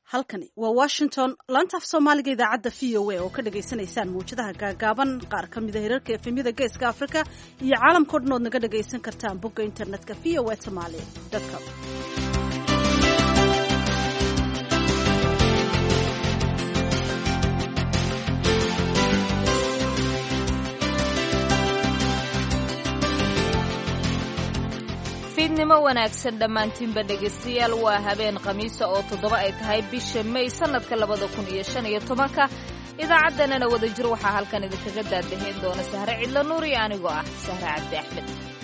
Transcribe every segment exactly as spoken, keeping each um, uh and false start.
halkani waa Washington laanta af Soomaaliga idaacadda V O A oo ka dhageysanaysaan muujadaha gaagaaban qaar ka mid ah hirarka efemyada geeska Afrika iyo caalamka dhan oo naga dhageysan kartaan bogga internetka v o a somali dot com. fiidnimo wanaagsan dhammaantiinba dhegaystayaal waa habeen khamiisa oo toddoba ay tahay bisha May sanadka labada kun iyo shan iyo tobanka idaacaddeenana wada jir waxaa halkan idinkaga daadahayn doona Sahre Cidlo Nuur iyo anigoo ah Sahre Cabdi Axmed.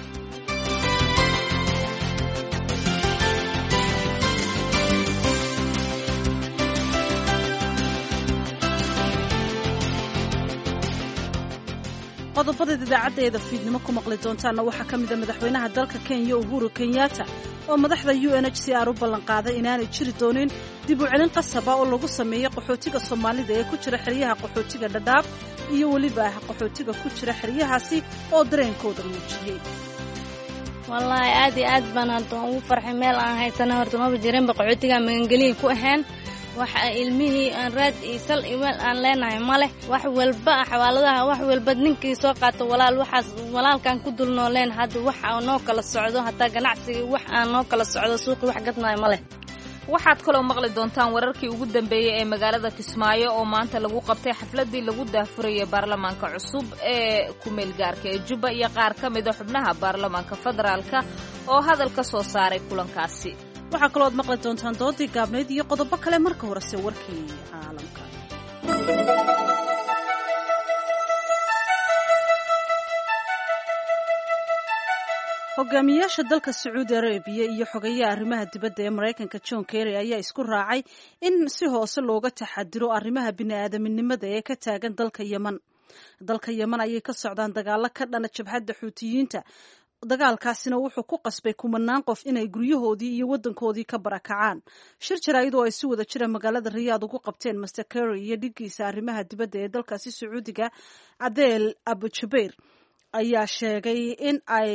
qodobada idaacaddeeda fiidnimo ku maqli doontaana waxaa ka mid ah madaxweynaha dalka Kenya Uhuru Kenyatta oo madaxda U N H C R u ballan qaaday inaanay jiri doonin dib u celin qasab ah oo lagu sameeyo qaxootiga Soomaalida ee ku jira xeryaha qaxootiga Dadaab iyo waliba qaxootiga ku jira xeryahaasi oo dareenkooda muujiyay. wallahi aad iyo aad baan ugu farxay meel aan haysana horta ma jirin qaxootiga magangeliin ku ahaan waxa ilmihii aan raad isal iwal aan leenahay male wax walba xawaaladaha wax walba ninkii soo qaato walaal waxaas walaalkan ku dul nooleen hadda wax aan noo kala socdo hatta ganacsiga wax aan noo kala socdo suuqi wax gadnaay male. waxaad kaloo maqli doontaan wararkii ugu dambeeyay ee magaalada Kismaayo oo maanta lagu qabtay xafladii lagu daafurayay baarlamaanka cusub ee ku meel gaarka ee Jubba iyo qaar ka mid ah xubnaha baarlamaanka federaalka oo hadal ka soo saaray kulankaasi. waxaa kaloo aad maqli doontaan doodii gaabneyd iyo qodobo kale marka horese warkii caalamka. hogaamiyaasha dalka Sacuudi Arabia iyo xogayaha arrimaha dibadda ee Mareykanka John Kerry ayaa isku raacay in si hoose looga taxadiro arrimaha bini'aadamnimada ee ka taagan dalka Yemen. dalka Yemen ayay ka socdaan dagaalo ka dhana jabhadda Xuutiyiinta. dagaalkaasina wuxuu ku qasbay kumanaan qof inay guryahoodii iyo wadankoodii ka barakacaan. shir jaraa'id oo ay si wada jira magaalada Riyaad ugu qabteen Mister Kerry iyo dhigiisa arrimaha dibadda ee dalkaasi Sacuudiga Adel Abu Jubair ayaa sheegay in ay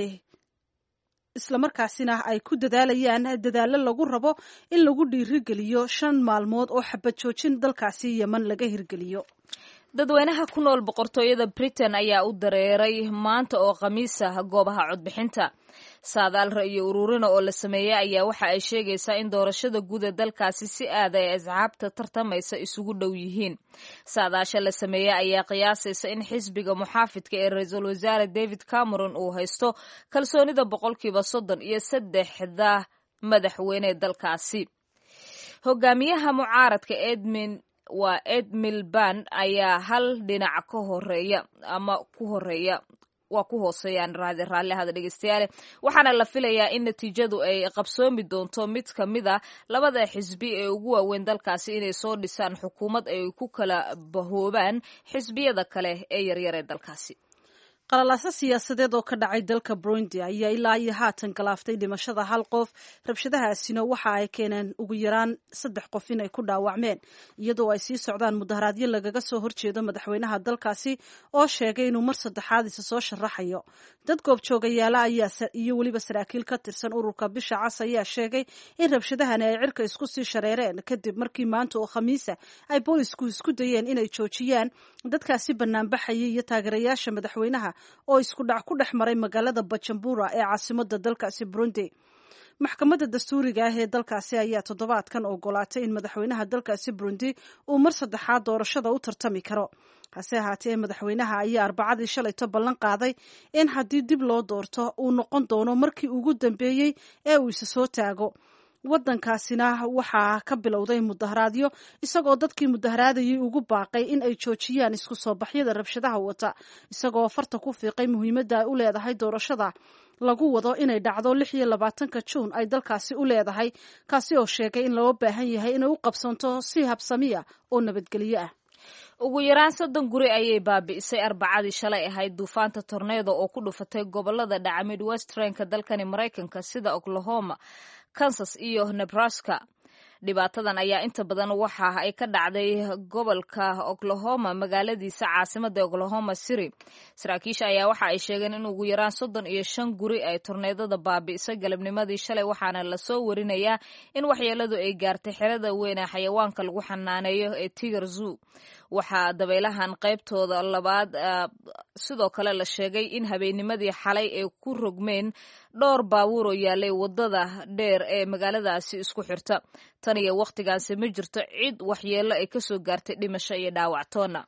isla markaasina ay ku dadaalayaan dadaalo lagu rabo in lagu dhiirigeliyo shan maalmood oo xabad joojin dalkaasi Yemen laga hirgeliyo. dadweynaha ku nool boqortooyada Britain ayaa u dareeray maanta oo khamiis ah goobaha codbixinta. saadaal ra'yi ururin oo la sameeyay ayaa waxa ay sheegaysaa in doorashada guud ee dalkaasi si aad ay asxaabta tartamaysa isugu dhow yihiin. saadaasha la sameeyay ayaa qiyaasaysa in xisbiga muxaafidka ee ra'iisul wasaare David Cameron uu haysto kalsoonida boqolkiiba soddon iyo saddexda madaxweyne dalkaasi. hogaamiyaha mucaaradka Edmund waa Ed Miliband ayaa hal dhinac ka horeeya ama ku horeeya waa ku hooseeyaan raadi raalli hada dhageystayaal waxaana la filayaa in natiijadu ay qabsoomi doonto mid ka mid ah labada xisbi ee ugu waaweyn dalkaasi inay soo dhisaan xukuumad ay ku kala bahoobaan xisbiyada kale ee yaryar ee dalkaasi. qalalaasa siyaasadeed oo ka dhacay dalka Burundi ayaa ilaa iyo haatan galaaftay dhimashada hal qof. rabshadahaasina waxa ay keeneen ugu yaraan saddex qof inay ku dhaawacmeen iyadoo ay sii socdaan mudaharaadyo lagaga soo horjeedo madaxweynaha dalkaasi oo sheegay inuu mar saddexaad isa soo sharaxayo. dad goobjoogayaala ayaa iyo weliba saraakiil ka tirsan ururka Bisha Cas ayaa sheegay in rabshadahani ay cirka isku sii shareereen kadib markii maanta oo khamiisa ay boolisku isku dayeen inay joojiyaan dadkaasi banaanbaxayay iyo taageerayaasha madaxweynaha oo isku dhac ku dhex maray magaalada Bujumbura ee caasimadda dalkaasi Burundi. maxkamadda dastuuriga ah ee dalkaasi ayaa toddobaadkan ogolaatay in madaxweynaha dalkaasi Burundi uu mar saddexaad doorashada u tartami karo. hase ahaatee madaxweynaha ayaa arbacadii shalayto ballan qaaday in haddii dib loo doorto uu noqon doono markii ugu dambeeyey ee uu isa soo taago. wadankaasina waxaa ka bilowday mudaharaadyo isagoo dadkii mudaharaadayay ugu baaqay in ay joojiyaan isku soo baxyada rabshadaha wata isagoo farta ku fiiqay muhiimadda ay u leedahay doorashada lagu wado inay dhacdo lix iyo labaatanka Juun ay dalkaasi u leedahay kaasi oo sheegay in loo baahan yahay inay u qabsanto si habsamiya oo nabadgelyo ah. ugu yaraan soddon guri ayay baabi'isay arbacadii shalay ahayd duufaanta tornado oo ku dhufatay gobolada dhaca Midwestern-ka dalkani Mareykanka sida Oklahoma, Kansas iyo Nebraska. dhibaatadan ayaa inta badan waxa ay ka dhacday gobolka oklahoma magaaladiisa caasimada oklahoma city. saraakiisha ayaa waxa ay sheegeen in ugu yaraan soddon iyo shan guri ay torneedada baabi'isay galabnimadii shalay, waxaana lasoo warinayaa in waxyeeladu ay gaartay xerada weyn ee xayawaanka lagu xanaaneeyo ee Tiger Zoo. waxaa dabaylahan qaybtooda labaad sidoo kale la sheegay in habeennimadii xalay ay ku rogmeen dhowr baabuur oo yaalay wadada dheer ee magaaladaasi isku xirta. tan iyo wakhtigaasi ma jirto cid waxyeello ay kasoo gaartay dhimasho iyo dhaawactoona.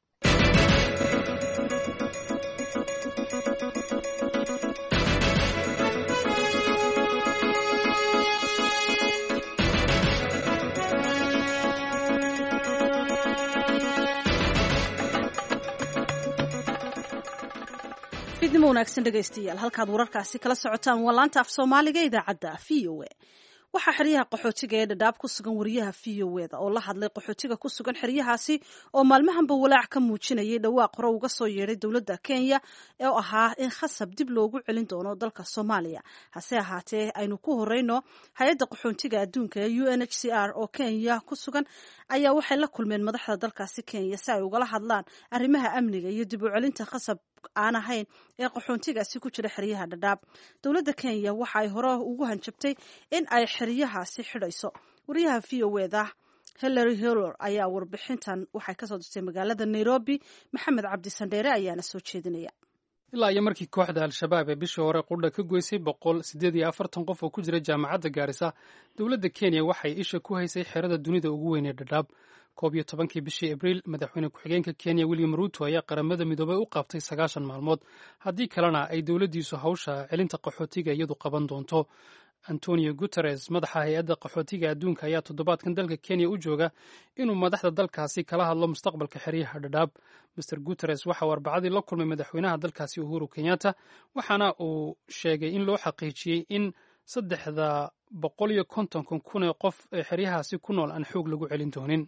fidnimo wanaagsan dhegaystayaal, halkaad wararkaasi kala socotaan waa laanta af soomaaliga idaacadda v o a. waxaa xeryaha qaxootiga ee dhadhaab ku sugan wariyaha v o eda oo la hadlay qaxootiga ku sugan xeryahaasi oo maalmahanba walaac ka muujinayay dhawaaq hore uga soo yeedhay dowladda Kenya oo ahaa in khasab dib loogu celin doono dalka Soomaaliya. hase ahaatee aynu ku horeyno hay-adda qaxootiga adduunka ee U N H C R oo Kenya ku sugan ayaa waxay la kulmeen madaxda dalkaasi Kenya si ay ugala hadlaan arrimaha amniga iyo dib u celinta khasab aan ahayn ee qaxoontigaasi ku jira xeryaha dhadhaab. dowladda Kenya waxa ay hore ugu hanjabtay in ay xeryahaasi xidhayso. wariyaha v o eda Hillary Heller ayaa warbixintan waxay kasoo dirtay magaalada Nairobi. Maxamed Cabdi Sandheere ayaana soo jeedinaya. ilaa iyo markii kooxda al-shabaab ee bishii hore qudha ka goysay boqol sideed iyo afartan qof oo ku jira jaamacadda Gaarisa, dowladda Kenya waxay isha ku haysay xerada dunida ugu weyn ee dhadhaab. koob iyo tobankii bishii Abriil, madaxweyne ku-xigeenka Kenya William Ruto ayaa qaramada midoobay u qabtay sagaashan maalmood, haddii kalena ay dowladdiisu hawsha celinta qaxootiga iyadu qaban doonto. Antonio Guterres, madaxa hay-adda qaxootiga adduunka, ayaa toddobaadkan dalka Kenya u jooga inuu madaxda dalkaasi kala hadlo mustaqbalka xeryaha dhadhaab. Mister Guterres waxa uu arbacadii la kulmay madaxweynaha dalkaasi Uhuru Kenyatta, waxaana uu sheegay in loo xaqiijiyey in saddexda boqol iyo kontonkan kun ee qof ee xeryahaasi ku nool aan xoog lagu celin doonin.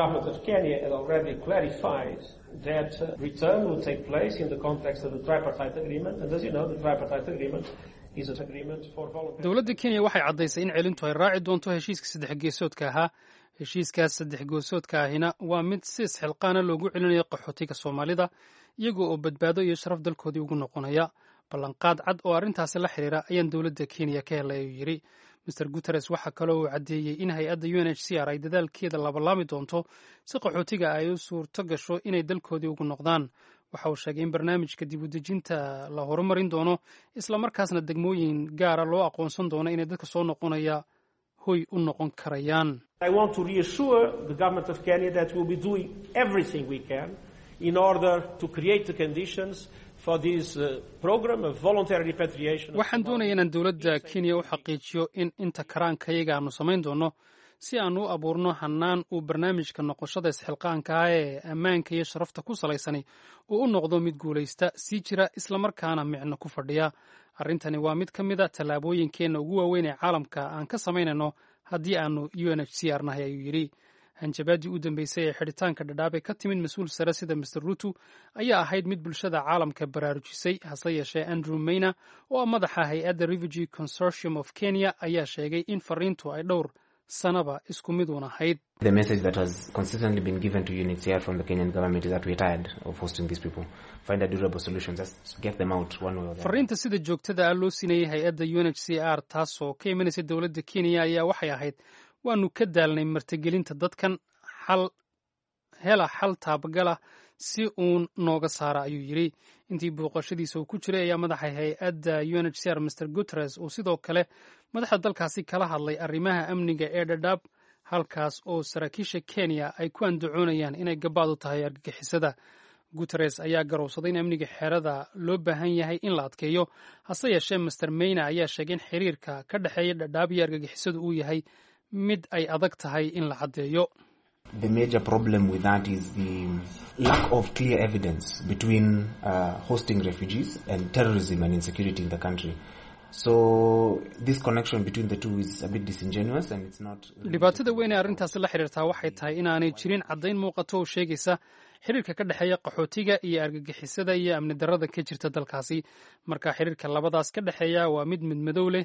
dowladda Kenya waxay caddaysay in celintu ay raaci doonto heshiiska saddex geesoodka ahaa. heshiiskaas saddex geesoodka ahina waa mid si isxilqaana loogu celinayo qaxootiga Soomaalida, iyagoo oo badbaado iyo sharaf dalkoodii ugu noqonaya. ballanqaad cad oo arrintaasi la xiriira ayaan dowladda Kenya ka helay ayuu yidhi. Mister Guterres waxaa kaloo uu caddeeyey in hay-adda U N H C R ay dadaalkeeda labalaami doonto si qaxootiga ay u suurto gasho inay dalkoodii ugu noqdaan. waxa uu sheegay in barnaamijka dib u dejinta la horumarin doono, isla markaasna degmooyin gaara loo aqoonsan doono inay dadka soo noqonaya hoy u noqon karayaan. I want to reassure the government of Kenya that we'll be doing everything we can in order to create the conditions for this uh, program of voluntary repatriation. waxaan doonaya inaan dowladda Kenya u xaqiijiyo in inta karaankayaga aanu samayn doono si aan u abuurno hannaan uu barnaamijka noqoshada isxilqaanka ah ee ammaanka iyo sharafta ku salaysani uu u noqdo mid guulaysta, sii jira, islamarkaana micno ku fadhiya. arrintani waa mid ka mid a tallaabooyinkeenna ugu waaweyn ee caalamka aan ka samaynayno haddii aanu U N H C R nahay, ayuu yidhi. hanjabaadii u dambeysay ee xidhitaanka dhadhaab ee ka timid mas-uul sare sida Mister Ruto ayaa ahayd mid bulshada caalamka baraarujisay. hase yeeshee Andrew Maina oo ah madaxa hay-adda Refugee Consortium of Kenya ayaa sheegay in fariintu ay dhowr sanaba isku mid uun ahayd. The message that has consistently been given to U N H C R from the Kenyan government is that we're tired of hosting these people. Find a durable solution, just get them out one way or the other. Fariinta sida joogtada ah loo siinayay hay-adda U N H C R taasoo ka imanaysa dowladda Kenya ayaa waxay ahayd waanu ka daalnay martigelinta dadkan, xal hela xal taabagala si uun nooga saara, ayuu yidhi. intii booqashadiisa uu ku jiray ayaa madaxa hay-adda U N H C R Mister Guterres uu sidoo kale madaxda dalkaasi kala hadlay arrimaha amniga ee dhadhaab, halkaas oo saraakiisha Kenya ay ku andacoonayaan inay gabaad u tahay argagixisada. Guterres ayaa garowsaday in amniga xerada loo baahan yahay in la adkeeyo, hase yeeshee Mister Maina ayaa sheegay in xiriirka ka dhexeeya dhadhaab iyo argagixisadu uu yahay mid ay adag tahay in la caddeeyo. The major problem with that is the lack of clear evidence between uh, hosting refugees and terrorism and insecurity in the country. So this connection between the two is a bit disingenuous and it's not. Dhibaatada weyn ee arrintaasi la xiriirtaa waxay tahay inaanay jirin caddayn muuqato oo sheegaysa xiriirka ka dhexeeya qaxootiga iyo argagixisada iyo amni darrada ka jirta dalkaasi. Marka xiriirka labadaas ka dhexeeya waa mid midmadow leh,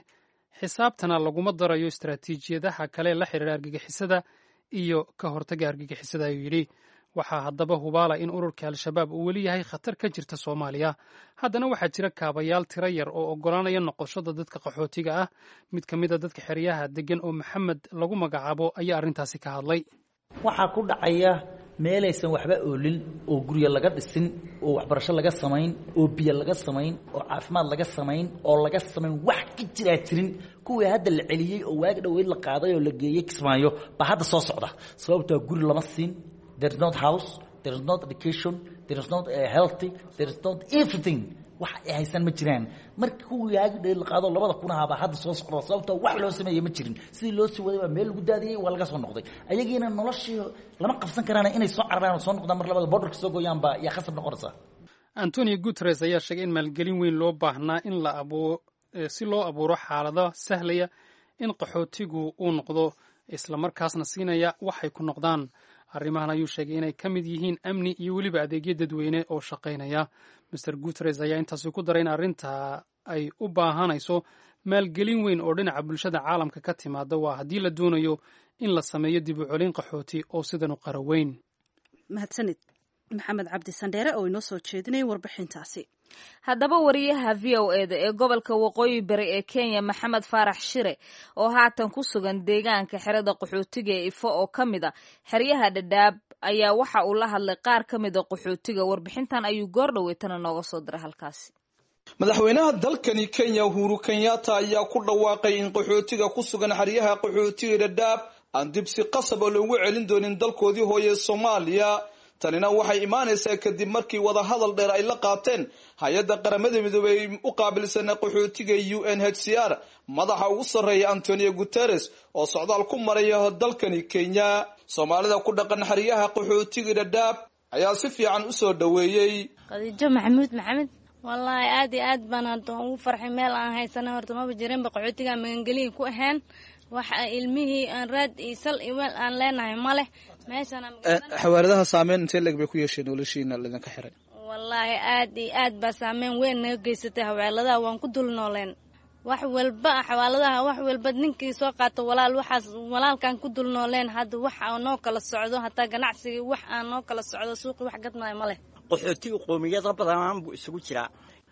xisaabtana laguma darayo istaraatiijiyadaha kale la xiriira argagixisada iyo ka hortagga argagixisada ayuu yidhi. waxaa haddaba hubaala in ururka al-shabaab uu weli yahay khatar ka jirta soomaaliya. haddana waxaa jira kaabayaal tiro yar oo oggolaanaya noqoshada dadka qaxootiga ah. mid ka mid a dadka xeryaha degan oo maxamed lagu magacaabo ayaa arrintaasi ka hadlay. waxaa ku dhacaya meelaysan waxba oolin oo guryo laga dhisin oo waxbarasho laga samayn oo biyo laga samayn oo caafimaad laga samayn oo laga samayn wax ka jiraa jirin kuwii hadda la celiyey oo waagi dhoweyd la qaaday oo la geeyey Kismaayo baa hadda soo socda. sababtoo guri lama siin. There is not house, there is not education, there is not uh, healthy, there is not everything. wax ay haysan ma jiraan. markii kuwii waagi dhoweyd la qaado labada kun ah baa hadda soo socda. sababtoo wax loo sameeyay ma jirin. sidii loo sii waday baa meel lagu daadiyay waa laga soo noqday. ayagiina noloshii lama qabsan karaan inay soo cararaan oo soo noqdaan mar labada borderka soo gooyaan baa yaa khasab noqonaysa. Antonio Guterres ayaa sheegay in maalgelin weyn loo baahnaa in la abuuro si loo abuuro xaalado sahlaya in qaxootigu uu noqdo isla markaasna siinaya waxay ku noqdaan. arrimahan ayuu sheegay inay ka mid yihiin amni iyo weliba adeegyo dadweyne oo shaqaynaya. Mister Guterres ayaa intaasi ku daray in arrinta ay u baahanayso maalgelin weyn oo dhinaca bulshada caalamka ka timaada waa haddii la doonayo in la sameeyo dib u celin qaxooti oo sidan u qara weyn. mahadsanid maxamed cabdi sandheere oo inoo soo jeedinay warbixintaasi. haddaba wariyaha v o e da ee gobolka waqooyi bari ee Kenya Maxamed Faarax Shire oo haatan ku sugan deegaanka xerada qaxootiga ee Ifo oo ka mid ah xeryaha Dadaab ayaa waxa uu la hadlay qaar ka mid ah qaxootiga. warbixintan ayuu goor dhaweetana nooga soo diray halkaasi. madaxweynaha dalkani Kenya Uhuru Kenyatta ayaa ku dhawaaqay in qaxootiga ku sugan xeryaha qaxootiga Dadaab aan dib si qasab loogu celin doonin dalkoodii hooye Soomaaliya. tanina waxay imaanaysaa kadib markii wada hadal dheer ay la qaateen hay'adda qaramada midoobay u qaabilsan qaxootiga U N H C R madaxa ugu sarreeya Antonio Guterres oo socdaal ku maraya dalkani Kenya. Soomaalida ku dhaqan xeryaha qaxootiga Dadaab ayaa si fiican u soo dhaweeyay. Khadiijo Maxamuud Maxamed wallahi aad iyo aad baan ugu farxay meel aan haysana horta ma jireen qaxootiga magangeliin ku ahaan waxa ilmihii aan raad iyo sal iyo meel aan leenahay male meeshana xawaaradaha saameyn intee lag bay ku yeesheen noloshiina ladanka xiray. wallahi aad iyo aad ba saameyn weyn naga geysatay xawaaladaha waan ku dul nooleen wax walba xawaaladaha wax walba ninkii soo qaato walaal waxaas walaalkan ku dul nooleen hadda wax aan noo kala socdo hatta ganacsiga wax aan noo kala socdo suuqi wax gadnay male. qaxootiga qoomiyada badan buu isugu jira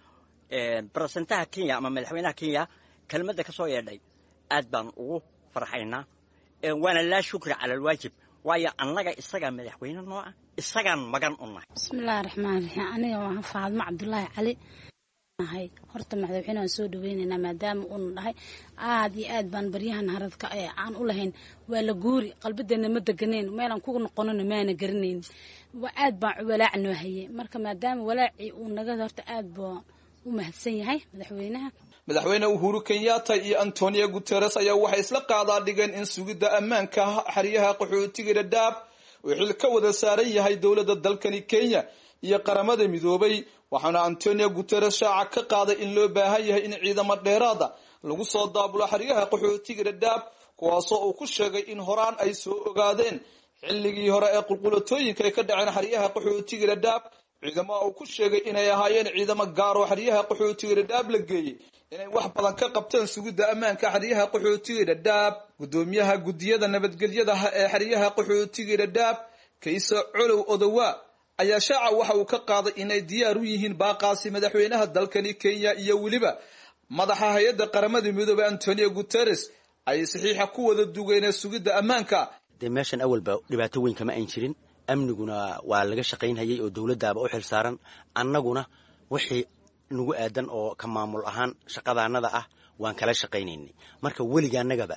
ee presidentaha Kenya ama madaxweynaha Kenya kelmadda ka soo yeedhay aad baan ugu farxaynaa ee waana la shukri cala alwaajib waayo annaga isaga madaxweyne noo ah isagaan magan u nahay. bismillaahir rahmaanir rahiim aniga waan Faadmo Cabdullaahi Cali nahay horta madaxweynaha soo dhaweynayna maadaama uu dhahay aad iyo aad baan baryahan haradka ee aan u lahayn waa la guuri qalbideena ma deganeen meelan ku noqonana maana garanayn waa aad baan walaac noo hayay marka maadaama walaaci uu naga horta aad baa u mahadsan yahay madaxweynaha. madaxweyne Uhuru Kenyatta iyo Antonio Guterres ayaa waxay isla qaadaa dhigeen in sugidda ammaanka xeryaha qaxootiga Dadaab uu xil ka wada saaran yahay dawladda dalkani Kenya iyo qaramada midoobay. waxaana Antonio Guterres shaaca ka qaaday in loo baahan yahay in ciidamo dheeraad ah lagu soo daabulo xeryaha qaxootiga Dadaab kuwaasoo uu ku sheegay in horaan ay soo ogaadeen xilligii hore ee qulqulatooyinka ay ka dhaceen xeryaha qaxootiga Dadaab. ciidamo uu ku sheegay inay ahaayeen ciidamo gaar oo xeryaha qaxootiga Dadaab la geeyay inay wax badan ka qabteen sugidda ammaanka xeryaha qaxootiga Dadaab. gudoomiyaha gudiyada nabadgelyada ee xeryaha qaxootiga Dadaab Kaysa Colow Odawa ayaa shaaca waxa uu ka qaaday inay diyaar u yihiin baaqaasi madaxweynaha dalkani Kenya iyo waliba madaxa hay'adda qaramada midoobay Antonio Guterres ay saxiixa ku wada dugeen sugidda ammaanka. de meeshan awalba dhibaato weyn kama aan jirin amniguna waa laga shaqaynayay oo dawladdaaba u xil saaran annaguna wixii nagu aadan oo ka maamul ahaan shaqadaanada ah waan kala shaqaynaynay marka weligaanagaba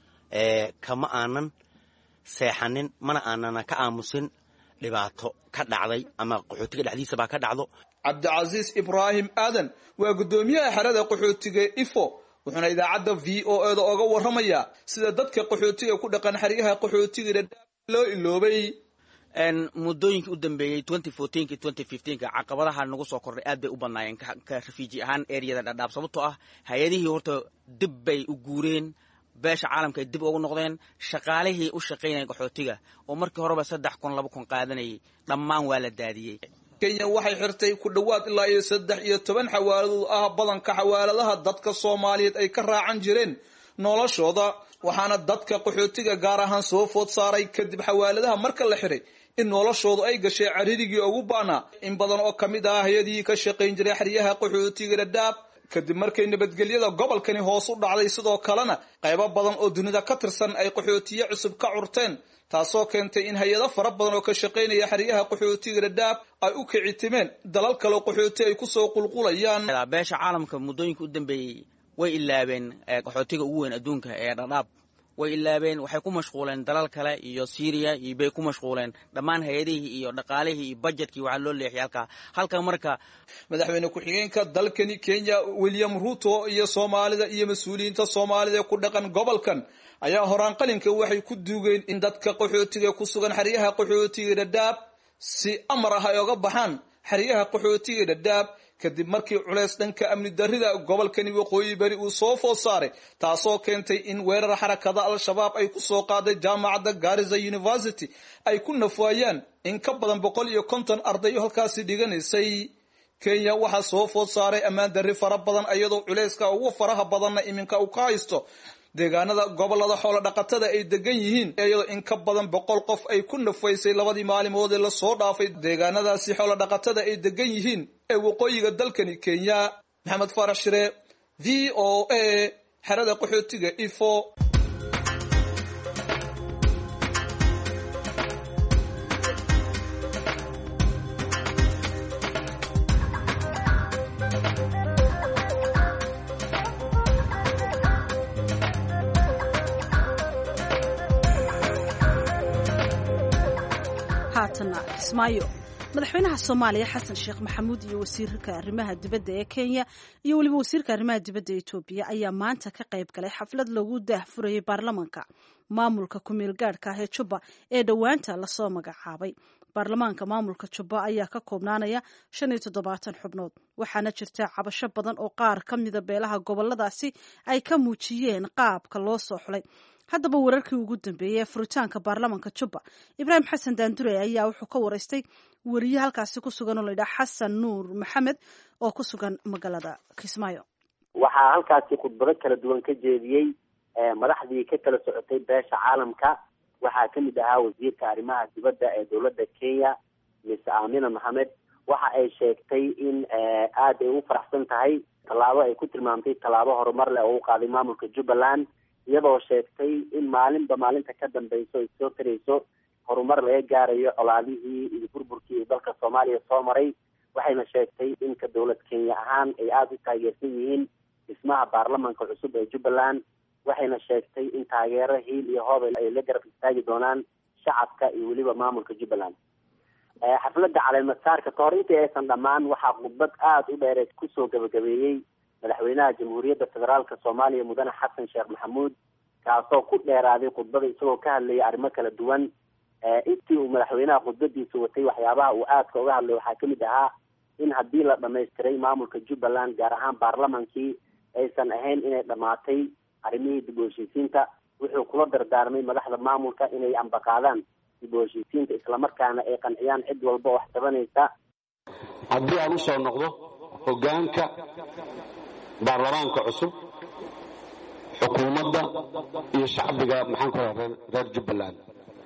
ee kama aanan seexanin mana aanan ka aamusin dhibaato ka dhacday ama qaxootiga dhexdiisa baa ka dhacdo. Cabdicaziis Ibrahim Aadan waa gudoomiyaha xerada qaxootiga Ifo wuxuuna idaacadda V O E da uga warramaya sida dadka qaxootiga ku dhaqan xeryaha qaxootiga Dadaab loo iloobay. en muddooyinkii u dambeeyay twenty fourteen ki twenty fifteen ka caqabadaha nagu soo kordhay aad bay u badnaayeen ka refugee ahaan area-da Dadaab sababtoo ah hay'adihii horta dib bay u guureen beesha caalamka ay dib ugu noqdeen shaqaalihii u shaqeynay qaxootiga oo markii horeba saddex kun laba kun qaadanayay dhammaan waa la daadiyay. Kenya waxay xirtay ku dhawaad ilaa saddex iyo toban xawaaladood ah badanka xawaaladaha dadka Soomaaliyeed ay ka raacan jireen noloshooda waxaana dadka qaxootiga gaar ahaan soo food saaray kadib xawaaladaha marka la xiray in noloshoodu ay gashay cariirigii ugu baanaa in badan oo ka mid ah hay'adihii ka shaqayn jiray xeryaha qaxootiga Dadaab kadib markay nabadgelyada gobolkani hoos u dhacday sidoo kalena qaybo badan oo dunida ka tirsan ay qaxootiye cusub ka curteen taasoo keentay in hay'ado fara badan oo ka shaqaynaya xeryaha qaxootiga Dadaab ay u kicitimeen dalal kale oo qaxooti ay ku soo qulqulayaan beesha caalamka muddooyinka u dambeeyay way ilaabeen qaxootiga ugu weyn adduunka ee Dadaab way ilaabeen waxay ku mashquuleen dalal kale iyo Syria iyo bay ku mashquuleen dhammaan hay'adihii iyo dhaqaalihii iyo budgetkii waxa loo leexiyay halka halka marka madaxweyne ku xigeenka dalkani Kenya William Ruto iyo Soomaalida iyo mas'uuliyiinta Soomaalida ku dhaqan gobolkan ayaa horaan qalinka waxay ku duugeen in dadka qaxootiga ku sugan xeryaha qaxootiga Dadaab si amar ah ay uga baxaan xeryaha qaxootiga Dadaab kadib markii culays dhanka amni darrida gobolkani waqooyi bari uu soo food saaray taasoo keentay in weerar xarakada al-shabaab ay ku soo qaaday jaamacadda Garissa University ay ku nafwaayaan in ka badan boqol iyo konton arday halkaasi dhiganaysay Kenya waxa soo food saaray ammaan darri fara badan iyadoo culayska ugu faraha badanna iminka uu ka haysto deegaanada gobolada xoolo dhaqatada ay degan yihiin iyadoo in ka badan boqol qof ay ku nafaysay labadii maalmood ee la soo dhaafay deegaanadaasi xoolo dhaqatada ay degan yihiin ee waqooyiga dalkani Kenya Maxamed Farax Shire V O A xerada qaxootiga Ifo Kismaayo madaxweynaha Soomaaliya Xasan Sheekh Maxamuud iyo wasiirka arrimaha dibadda ee Kenya iyo waliba wasiirka arrimaha dibadda ee Itoobiya ayaa maanta ka qayb galay xaflad lagu daahfurayay baarlamaanka maamulka ku meel gaarka ah ee Juba ee dhawaanta la soo magacaabay baarlamaanka maamulka Juba ayaa ka koobnaanaya shan iyo toddobaatan xubnood waxaana jirta cabasho badan oo qaar ka mid ah beelaha goboladaasi ay ka muujiyeen qaabka loo soo xulay haddaba wararkii ugu dambeeyay ee furitaanka baarlamaanka Juba Ibrahim Xasan Daandure ayaa wuxuu ka wareystay wariye halkaasi ku sugan oo la yidhaha Xasan Nuur Maxamed oo ku sugan magaalada Kismaayo waxaa halkaasi khudbado kala duwan ka jeediyey madaxdii ka kala socotay beesha caalamka waxaa ka mid ahaa wasiirka arrimaha dibadda ee dowladda Kenya Miss Amina Mohamed waxa ay sheegtay in aad ay u faraxsan tahay tallaabo ay ku tilmaamtay tallaabo horumar leh oo u qaaday maamulka Jubbaland iyadoo sheegtay in maalinba maalinta ka dambayso ay soo tarayso horumar laga gaarayo colaadihii iyo burburkii dalka Soomaaliya soo maray waxayna sheegtay in ka dowlad Kenya ahaan ay aad u taageersan yihiin dhismaha baarlamaanka cusub ee Jubbaland waxayna sheegtay in taageero hiil iyo hoob ay la garab istaagi doonaan shacabka iyo waliba maamulka Jubbaland xafladda caleemasaarka ka hor intii aysan dhammaan waxaa khudbad aad u dheereed kusoo gabagabeeyey madaxweynaha jamhuuriyadda federaalka Soomaaliya mudane Xasan Sheekh Maxamuud kaasoo ku dheeraaday khudbada isagoo ka hadlayay arrimo kala duwan intii uu madaxweynaha khudbadiisa watay waxyaabaha uu aadka uga hadlay waxaa kamid ahaa in haddii la dhamaystiray maamulka Jubbaland gaar ahaan baarlamaankii aysan ahayn inay dhamaatay arrimihii dib u heshiisiinta wuxuu kula dardaarmay madaxda maamulka inay ambaqaadaan dib u heshiisiinta islamarkaana ay qanciyaan cid walba wax tabanaysa haddii aan usoo noqdo hoggaanka baarlamaanka cusub xukuumadda iyo shacbiga maxaan ku raadin reer Jubbaland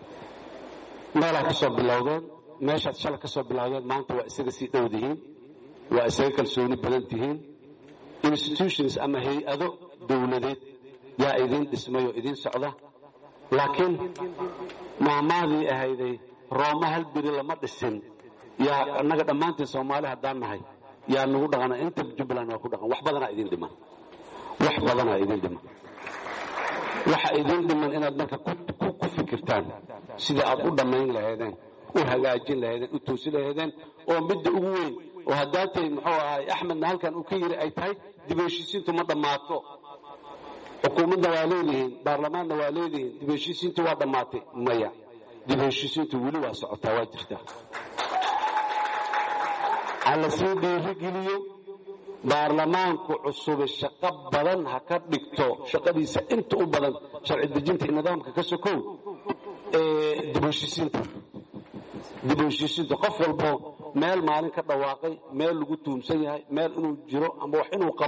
meelaha ka soo bilowdeen meeshaad shalay ka soo bilowdeen maanta waa isaga sii dhowdihiin waa isaga kalsooni badan tihiin institutions ama hay-ado dowladeed yaa idin dhismay oo idin socda laakiin maamaadii ahayday Rooma hal biri lama dhisin yaa annaga dhammaanteen Soomaali haddaan nahay yaa nagu dhaqana inta Jubbaland waa ku dhaqan wax badanaa idin dhiman wax badanaa idin dhiman waxa idin dhiman inaad marka ku fikirtaan sida aad u dhamayn lahaydeen u hagaajin lahaydeen u toosin lahaydeen oo midda ugu weyn oo haddaatay muxuu ahay Axmedna halkan uu ka yiri ay tahay dib u heshiisiintu ma dhammaato xukuumadda waa leedihiin baarlamaanna waa leedihiin dib u heshiisiintu waa dhammaatay maya dib u heshiisiintu weli waa socotaa waa jirtaa على سيدي رجليو baarlamaanku cusub shaqo badan ha ka dhigto shaqadiisa inta u badan sharci dejinta nidaamka ka sokow ee dibushisinta dibushisinta qof walbo meel maalin ka dhawaaqay meel lagu tuumsan yahay meel inuu jiro ama wax inuu qabo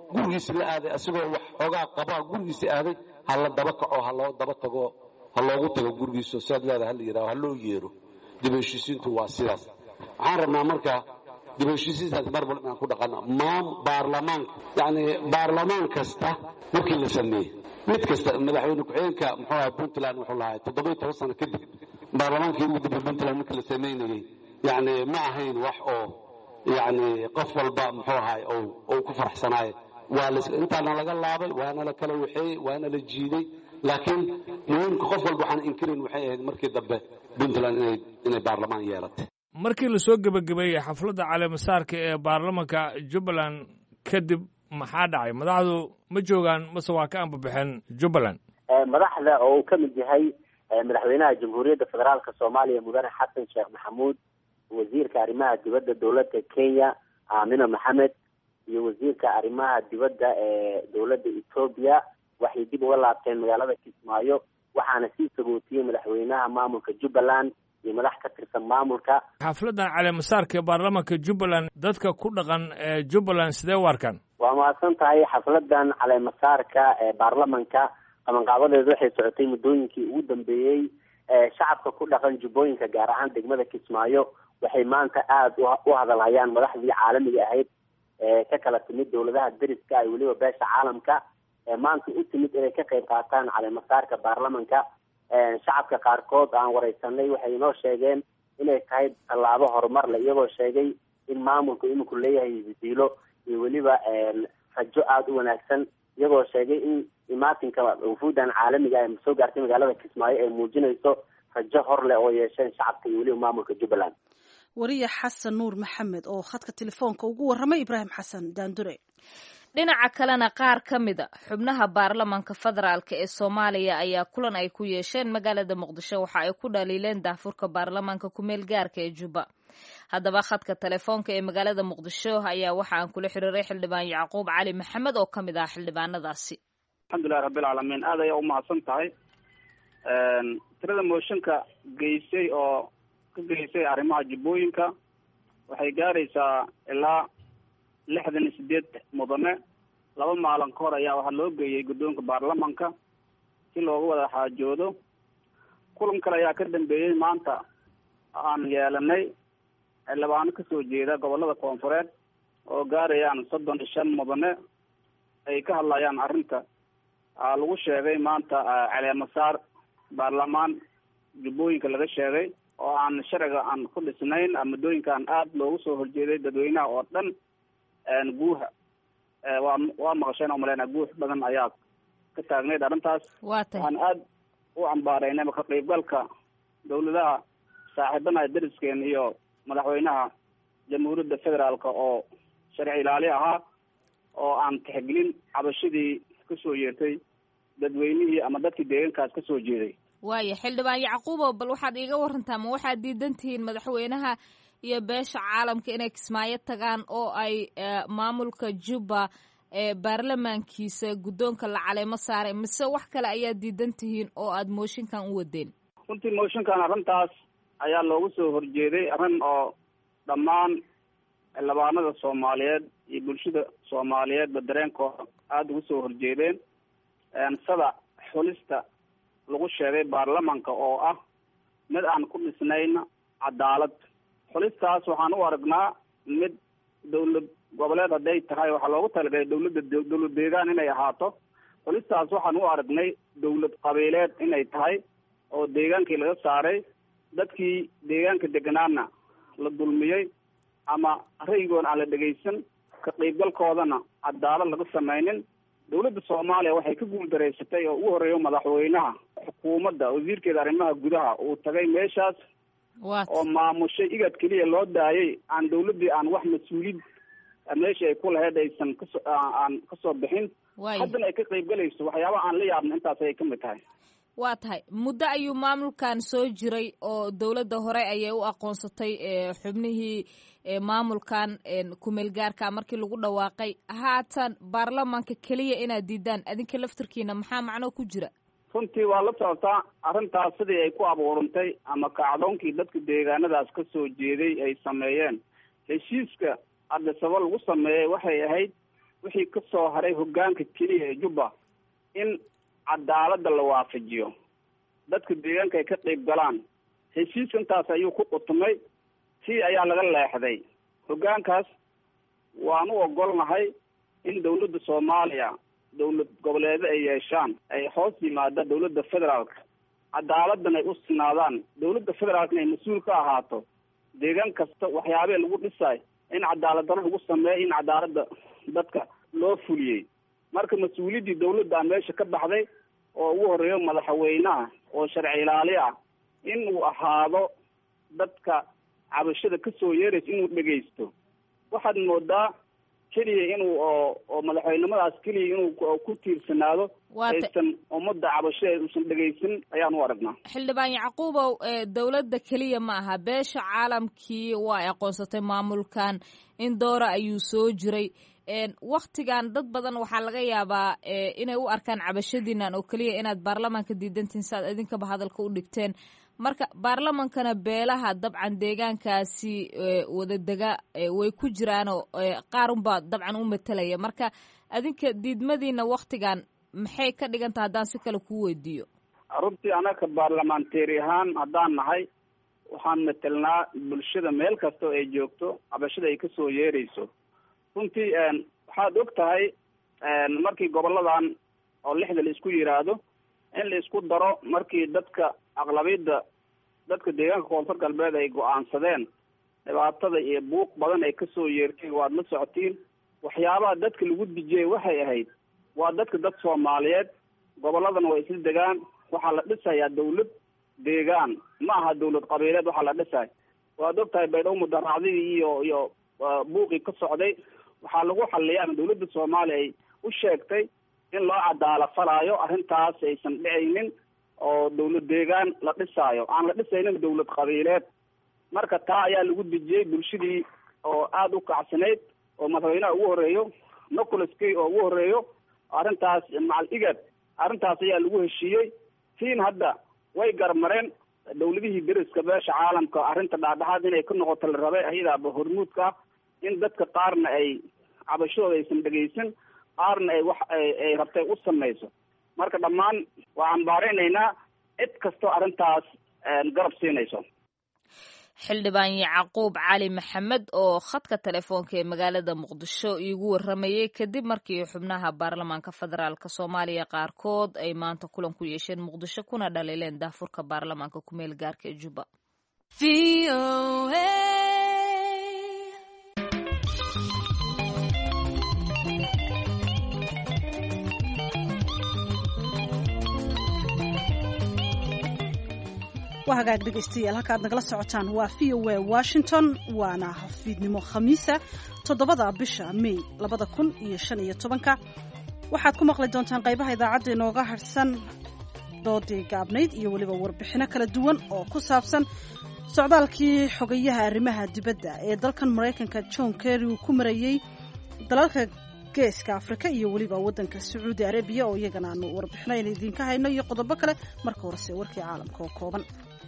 gurigiisi la aaday asigoo wax xoogaa qabaa gurigiisi aaday ha la daba kaco ha loo daba tago ha loogu tago gurigiisa sidaad leedahay ha la yidhaho ha loo yeero dib u heshiisiintu waa sidaas waxaan rabnaa marka dib u heshiisiintaas mar walba inaan ku dhaqanno maam baarlamaanka yacni baarlamaan kasta markii la sameeyey mid kasta madaxweyne ku-xigeenka muxuu ahaa puntland wuxuu lahaa toddoba iyo toban sano kadib baarlamaankii ugu dambe puntland markii la samaynayey yacni ma ahayn wax oo yacni qof walba muxuu ahaay ou ku faraxsanaaye waa la intaana laga laabay waana la kala waxeeyey waana la jiiday laakiin muhiimka qof walba waxaan inkirin waxay ahayd markii dambe puntland inay inay baarlamaan yeelatay markii la soo gebagabeeyey xafladda caleemasaarka ee baarlamanka jubbaland kadib maxaa dhacay madaxdu ma joogaan mase waa ka anbabaxeen jubbaland madaxda oo uu ka mid yahay madaxweynaha jamhuuriyadda federaalka soomaaliya mudane xasan sheekh maxamuud wasiirka arrimaha dibadda dowladda kenya aamina maxamed iyo wasiirka arrimaha dibadda ee dowladda etoobiya waxay dib uga laabteen magaalada kismaayo waxaana sii sagootiyey madaxweynaha maamulka jubbaland iyo madax ka tirsan maamulka xafladdan caleemasaarka ee baarlamanka jubbaland dadka ku dhaqan ee jubbaland sidee u arkaan waa mahadsan tahay xafladan caleemasaarka ee baarlamanka qabanqaabadeedu waxay socotay muddooyinkii ugu dambeeyey shacabka ku dhaqan jubbooyinka gaar ahaan degmada kismaayo waxay maanta aada u hadalhayaan madaxdii caalamiga ahayd ee ka kala timid dowladaha deriska iyo weliba beesha caalamka ee maanta u timid inay ka qayb qaataan caleemasaarka baarlamanka shacabka qaarkood aan wareysanay waxay inoo sheegeen inay tahay tallaabo horumar leh iyagoo sheegay in maamulku iminku leeyahay isdiilo iyo weliba rajo aada u wanaagsan iyagoo sheegay in imaatinka wufuudan caalamiga ee soo gaartay magaalada kismaayo ay muujinayso rajo hor leh oo yeesheen shacabka iyo weliba maamulka jubbaland wariye xasan nuur maxamed oo khadka telefoonka ugu warramay ibraahim xasan daandure dhinaca kalena qaar ka mida xubnaha baarlamanka federaalk ee soomaaliya ayaa kulan ay ku yeesheen magaalada muqdisho waxa ay ku dhaliileen daafurka baarlamanka kumeel gaarka ee jubba haddaba khadka telefoonka ee magaalada muqdisho ayaa waxa aan kula xiriiray xildhibaan yacquub cali maxamed oo ka mid ah xildhibaanadaasi alxamdulilahi rabbilcaalamiin aad ayaa umahadsan tahay tirada mooshinka geysay oo ka geysay arrimaha jubbooyinka waxay gaaraysaa ilaa lixdan iyo sideed mudane laba maalin ka hor ayaa waxaa loo geeyey guddoonka baarlamanka si looga wada xaajoodo kulan kale ayaa ka dambeeyey maanta aan yeelanay xildhibaano kasoo jeeda gobolada koonfureed oo gaarayaan soddon iyo shan mudane ay ka hadlayaan arrinta lagu sheegay maanta caleemasaar baarlamaan jubbooyinka laga sheegay oo aan sharciga aan ku dhisnayn muddooyinkaan aada loogu soo horjeeday dadweynaha oo dhan guuha waa waa maqasheen oo maleyna guux badan ayaa ka taagnayd arrintaas waxaan aada u cambaareynay ka qaybgalka dawladaha saaxiibanaha deriskeen iyo madaxweynaha jamhuuriyadda federaalka oo sharci ilaali ahaa oo aan tixgelin cabashadii kasoo yeertay dadweynihii ama dadkii deegaankaas kasoo jeeday waaya xildhibaan yacquubo bal waxaad iiga warantaa ma waxaad diidan tihiin madaxweynaha iyo beesha caalamka inay kismaayo tagaan oo ay maamulka jubba ee baarlamaankiisa guddoonka la caleemo saaray mise wax kale ayaa diidan tihiin oo aada mooshinkan u wadeen runtii mooshinkan arrintaas ayaa loogu soo horjeeday arrin oo dhammaan xildhibaanada soomaaliyeed iyo bulshada soomaaliyeedba dareenkooda aada ugu soo horjeedeen sada xulista lagu sheegay baarlamanka oo ah mid aan ku dhisnayn cadaalad xulistaas waxaan u aragnaa mid dawlad goboleed hadday tahay waxaa loogu talagalay dawladda dawlad deegaan inay ahaato xulistaas waxaan u aragnay dawlad qabiileed inay tahay oo deegaankii laga saaray dadkii deegaanka deganaana la dulmiyey ama ra'yigoon aan la dhegaysan ka qaybgalkoodana cadaalad laga samaynin dawladda soomaaliya waxay ka guuldareysatay oo ugu horreeya madaxweynaha xukuumadda wasiirkeeda arrimaha gudaha uu tagay meeshaas oo maamushay igad keliya loo daayay aan dawladdii aan wax mas-uuliyad meeshii ay ku lahayd aysan kaso aan kasoo bixin haddana ay ka qaybgalayso waxyaaba aan la yaabna intaas ayay ka mid tahay waa tahay muddo ayuu maamulkan soo jiray oo dawladda hore ayay u aqoonsatay xubnihii maamulkan kumeel gaarka markii lagu dhawaaqay haatan baarlamanka keliya inaad diidaan adinka laftarkiina maxaa macnoo ku jira runtii waa la socotaa arrintaas sidii ay ku abuurantay ama kacdoonkii dadka deegaanadaas ka soo jeeday ay sameeyeen heshiiska adisaba lagu sameeyey waxay ahayd wixii ka soo haray hoggaanka keliya ee jubba in cadaaladda la waafajiyo, dadka deegaanka ay ka qayb galaan. heshiiska intaas ayuu ku qutumay, tii ayaa laga leexday. hoggaankaas waan u ogolnahay in dawladda soomaaliya dawlad goboleedo ay yeeshaan, ay hoos yimaada dawladda federaalka, cadaaladdan ay u sinaadaan, dawladda federaalkana ay mas-uul ka ahaato deegaan kasta waxyaabee lagu dhisay in cadaaladana lagu sameeyo, in cadaaladda dadka loo fuliyey. marka mas-uuliyaddii dawladda meesha ka baxday oo ugu horeeyo madaxweynaha oo sharci ilaali ah in uu ahaado dadka cabashada ka soo yeeraysa inuu dhegaysto. waxaad moodaa keliya inuu oo oo madaxweynimadaas keliya inuu ku tiirsanaado, aysan ummadda cabashadeed uusan dhegaysan ayaan u aragnaa. xildhibaan yacquubow, dawladda keliya ma aha, beesha caalamkii waa ay aqoonsatay maamulkan in doora ayuu soo jiray. waktigan dad badan waxaa laga yaabaa inay u arkaan cabashadiinan oo keliya inaad baarlamaanka diidantiin si aad idinkaba hadalka u dhigteen. marka baarlamankana beelaha dabcan deegaankaasi wadadega way ku jiraanoo qaarunbaa dabcan u matalaya. marka adinka diidmadiina waktigan maxay ka dhigan taha haddaan si kale kuu weydiiyo? runtii anaka baarlamanteeri ahaan haddaan nahay waxaan matelnaa bulshada meel kasta oo ay joogto cabashada ay kasoo yeerayso. runtii waxaad og tahay markii goboladan oo lixda la isku yiraahdo in la isku daro, markii dadka aqlabiyadda dadka deegaanka koonfur galbeed ay go-aansadeen, dhibaatada iyo buuq badan ay kasoo yeertay waad la socotiin. waxyaabaha dadka lagu dijiyey waxay ahayd waa dadka dad Soomaaliyeed, goboladana waa isla degaan, waxaa la dhisayaa dawlad deegaan, ma aha dawlad qabiileed waxaa la dhisay. waad og tahay baydhabo mudaracdidii iyo iyo buuqii ka socday, waxaa lagu xaliyay ama dawladda Soomaaliya ay u sheegtay in loo cadaala falaayo arrintaas aysan dhicaynin oo dawlad deegaan la dhisaayo, aan la dhisaynin dawlad qabiileed. marka taa ayaa lagu dijiyey bulshadii oo aada u kacsanayd, oo madaxweynaha ugu horeeyo Nicholas K oo ugu horeeyo arrintaas macal igad arrintaas ayaa lagu heshiiyey. tiin hadda way garmareen dawladihii deriska beesha caalamka arrinta dhaadhaxaad inay ka noqoto la rabay ayadaaba hormuudka, in dadka qaarna ay cabashadooda aysan dhegaysan, qaarna ay wax ay rabtay u samayso. marka dhammaan waa cambaaraynaynaa cid kastoo arrintaas garab siinayso. xildhibaan yacquub cali maxamed oo khadka telefoonka ee magaalada muqdisho iigu waramayay kadib markii xubnaha baarlamaanka federaalka soomaaliya qaarkood ay maanta kulan ku yeesheen muqdisho kuna dhaliileen daafurka baarlamaanka ku-meel gaarka ee jubba. waa hagaag dhegaystayaal halkaad nagala socotaan waa v o a washington, waana fiidnimo khamiisa toddobada bisha may labada kun iyo shan iyo tobanka. waxaad ku maqli doontaan qaybaha idaacadda inooga harsan doodii gaabnayd iyo weliba warbixino kala duwan oo ku saabsan socdaalkii xogayaha arrimaha dibadda ee dalkan maraykanka John Kerry uu ku marayey dalalka geeska Afrika iyo weliba waddanka Sacuudi Arabiya oo iyagana aanu warbixinayn idinka hayno iyo qodobo kale. marka horese warkii caalamka oo kooban.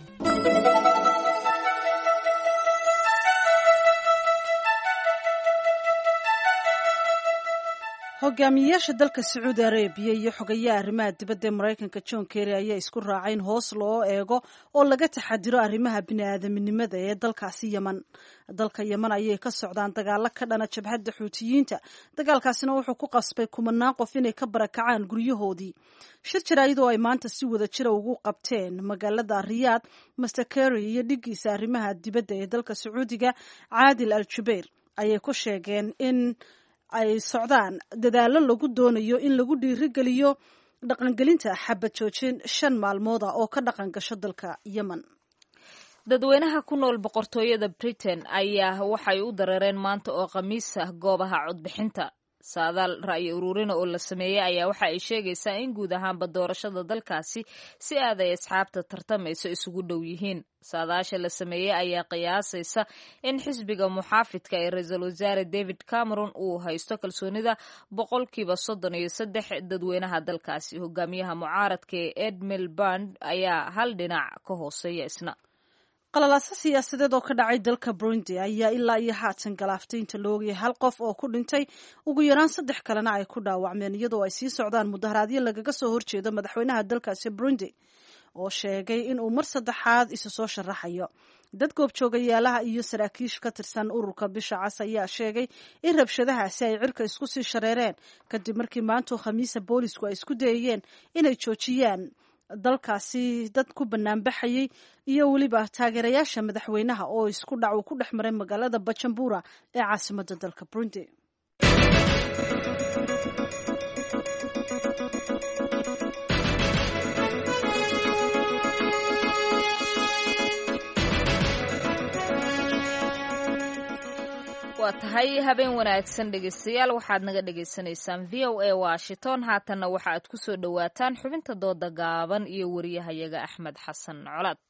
hogaamiyayaasha dalka Sacuudi Arabiya iyo xogayaha arrimaha dibadda Mareykanka John Kerry ayaa isku raaceen hoos loo eego oo laga taxadiro arrimaha bini'aadamnimada ee dalkaasi Yemen. dalka Yemen ayay ka socdaan dagaalo ka dhana jabhadda Xuutiyiinta. dagaalkaasina wuxuu ku qasbay kumanaan qof inay ka barakacaan guryahoodii. shir jaraa'id oo ay maanta si wada jira ugu qabteen magaalada Riyadh, Mister Kerry iyo dhigiisa arrimaha dibadda ee dalka Sacuudiga Caadil Al-Jubeir ayay ku sheegeen in ay socdaan dadaalo lagu doonayo in lagu dhiirigeliyo dhaqangelinta xabad joojin shan maalmood ah oo ka dhaqan gasho dalka Yemen. dadweynaha ku nool boqortooyada Britain ayaa waxay u dareereen maanta oo khamiis ah goobaha codbixinta. saadaal ra'yi ururina oo la sameeyay ayaa waxa ay sheegaysaa in guud ahaanba doorashada dalkaasi si aad ay asxaabta tartamayso isugu dhow yihiin. saadaasha la sameeyay ayaa qiyaasaysa in xisbiga muxaafidka ee ra-iisul wasaare David Cameron uu haysto kalsoonida boqolkiiba soddon iyo saddex dadweynaha dalkaasi. hogaamiyaha mucaaradka ee Ed Miliband ayaa hal dhinac ka hooseeya isna. qalalaaso siyaasadeed oo ka dhacay dalka Burundi ayaa ilaa iyo haatan galaaftay inta la ogyahay hal qof oo ku dhintay ugu yaraan saddex kalena ay ku dhaawacmeen iyadoo ay sii socdaan mudaharaadyo lagaga soo horjeedo madaxweynaha dalkaasi Burundi oo sheegay in uu mar saddexaad isu soo sharaxayo. dad goobjoogayaalaha iyo saraakiish ka tirsan ururka bisha cas ayaa sheegay in rabshadahaasi ay cirka isku sii shareereen kadib markii maanta khamiisa boolisku ay isku dayeen inay joojiyaan dalkaasi dad ku banaanbaxayay iyo weliba taageerayaasha madaxweynaha oo isku dhac uu ku dhex maray magaalada Bujumbura ee caasimadda dalka Burundi. waa tahay habeen wanaagsan dhegeystayaal waxaad naga dhegaysanaysaan v o a Washington haatanna waxa aad ku soo dhawaataan xubinta dooda gaaban iyo wariyahayaga Axmed Xasan Colaad.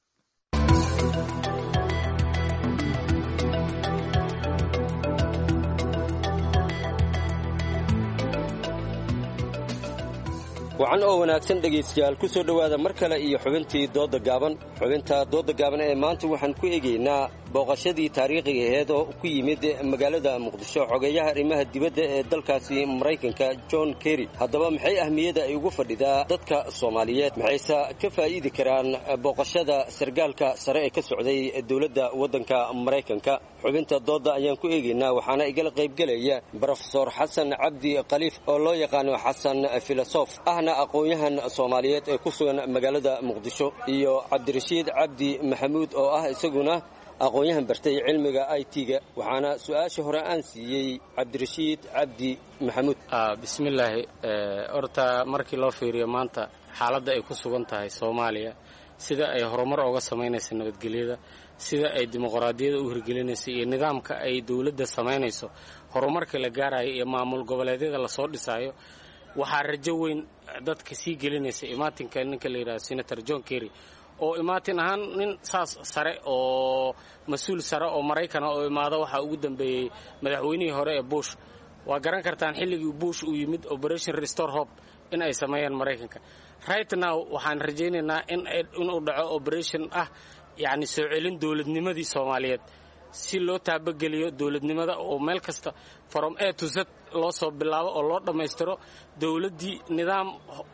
wacan oo wanaagsan dhegaystayaal ku soo dhowaada mar kale iyo xubintii dooda gaaban xubinta dooda gaaban ee maanta waxaan ku eegaynaa booqashadii taariikhiga aheed oo ku yimid magaalada muqdisho xogeeyaha arrimaha dibadda ee dalkaasi maraykanka John Kerry. haddaba maxay ahmiyadda ay ugu fadhidaa dadka Soomaaliyeed maxayse ka faa'iidi karaan booqashada sargaalka sare ee ka socday dowladda waddanka maraykanka? xubinta dooda ayaan ku eegaynaa waxaana igala qaybgelaya Professor Xasan Cabdi Khaliif oo loo yaqaano Xasan Filosof ahna aqoon-yahan Soomaaliyeed ee ku sugan magaalada muqdisho iyo Cabdirashiid Cabdi Maxamuud oo ah isaguna aqoon-yahan bartay cilmiga I T-ga waxaana su'aasha hore aan siiyey Cabdirashiid Cabdi Maxamuud. bismillaahi horta markii loo fiiriyo maanta xaaladda ay ku sugan tahay Soomaaliya sida ay horumar uga samaynayso nabadgelyada sida ay dimuqraadiyadda u hirgelinayso iyo nidaamka ay dawladda samaynayso horumarka la gaarayo iyo maamul goboleedyada la soo dhisayo waxaa rajo weyn dadka sii gelinaysa imaatinka ninka la yidhaahdo Senator John Kerry oo imaatin ahaan nin saas sare oo mas-uul sare oo Maraykan oo imaado waxaa ugu dambeeyey madaxweynihii hore ee Bush. waa garan kartaan xilligii Bush uu yimid Operation Restore Hope in ay sameeyaan Maraykanka. right now waxaan rajaynaynaa in inuu dhaco operation ah yacni soo celin dowladnimadii Soomaaliyeed si loo taabageliyo dowladnimada oo meel kasta from A to Z loo soo bilaabo oo loo dhammaystiro dowladdii nidaam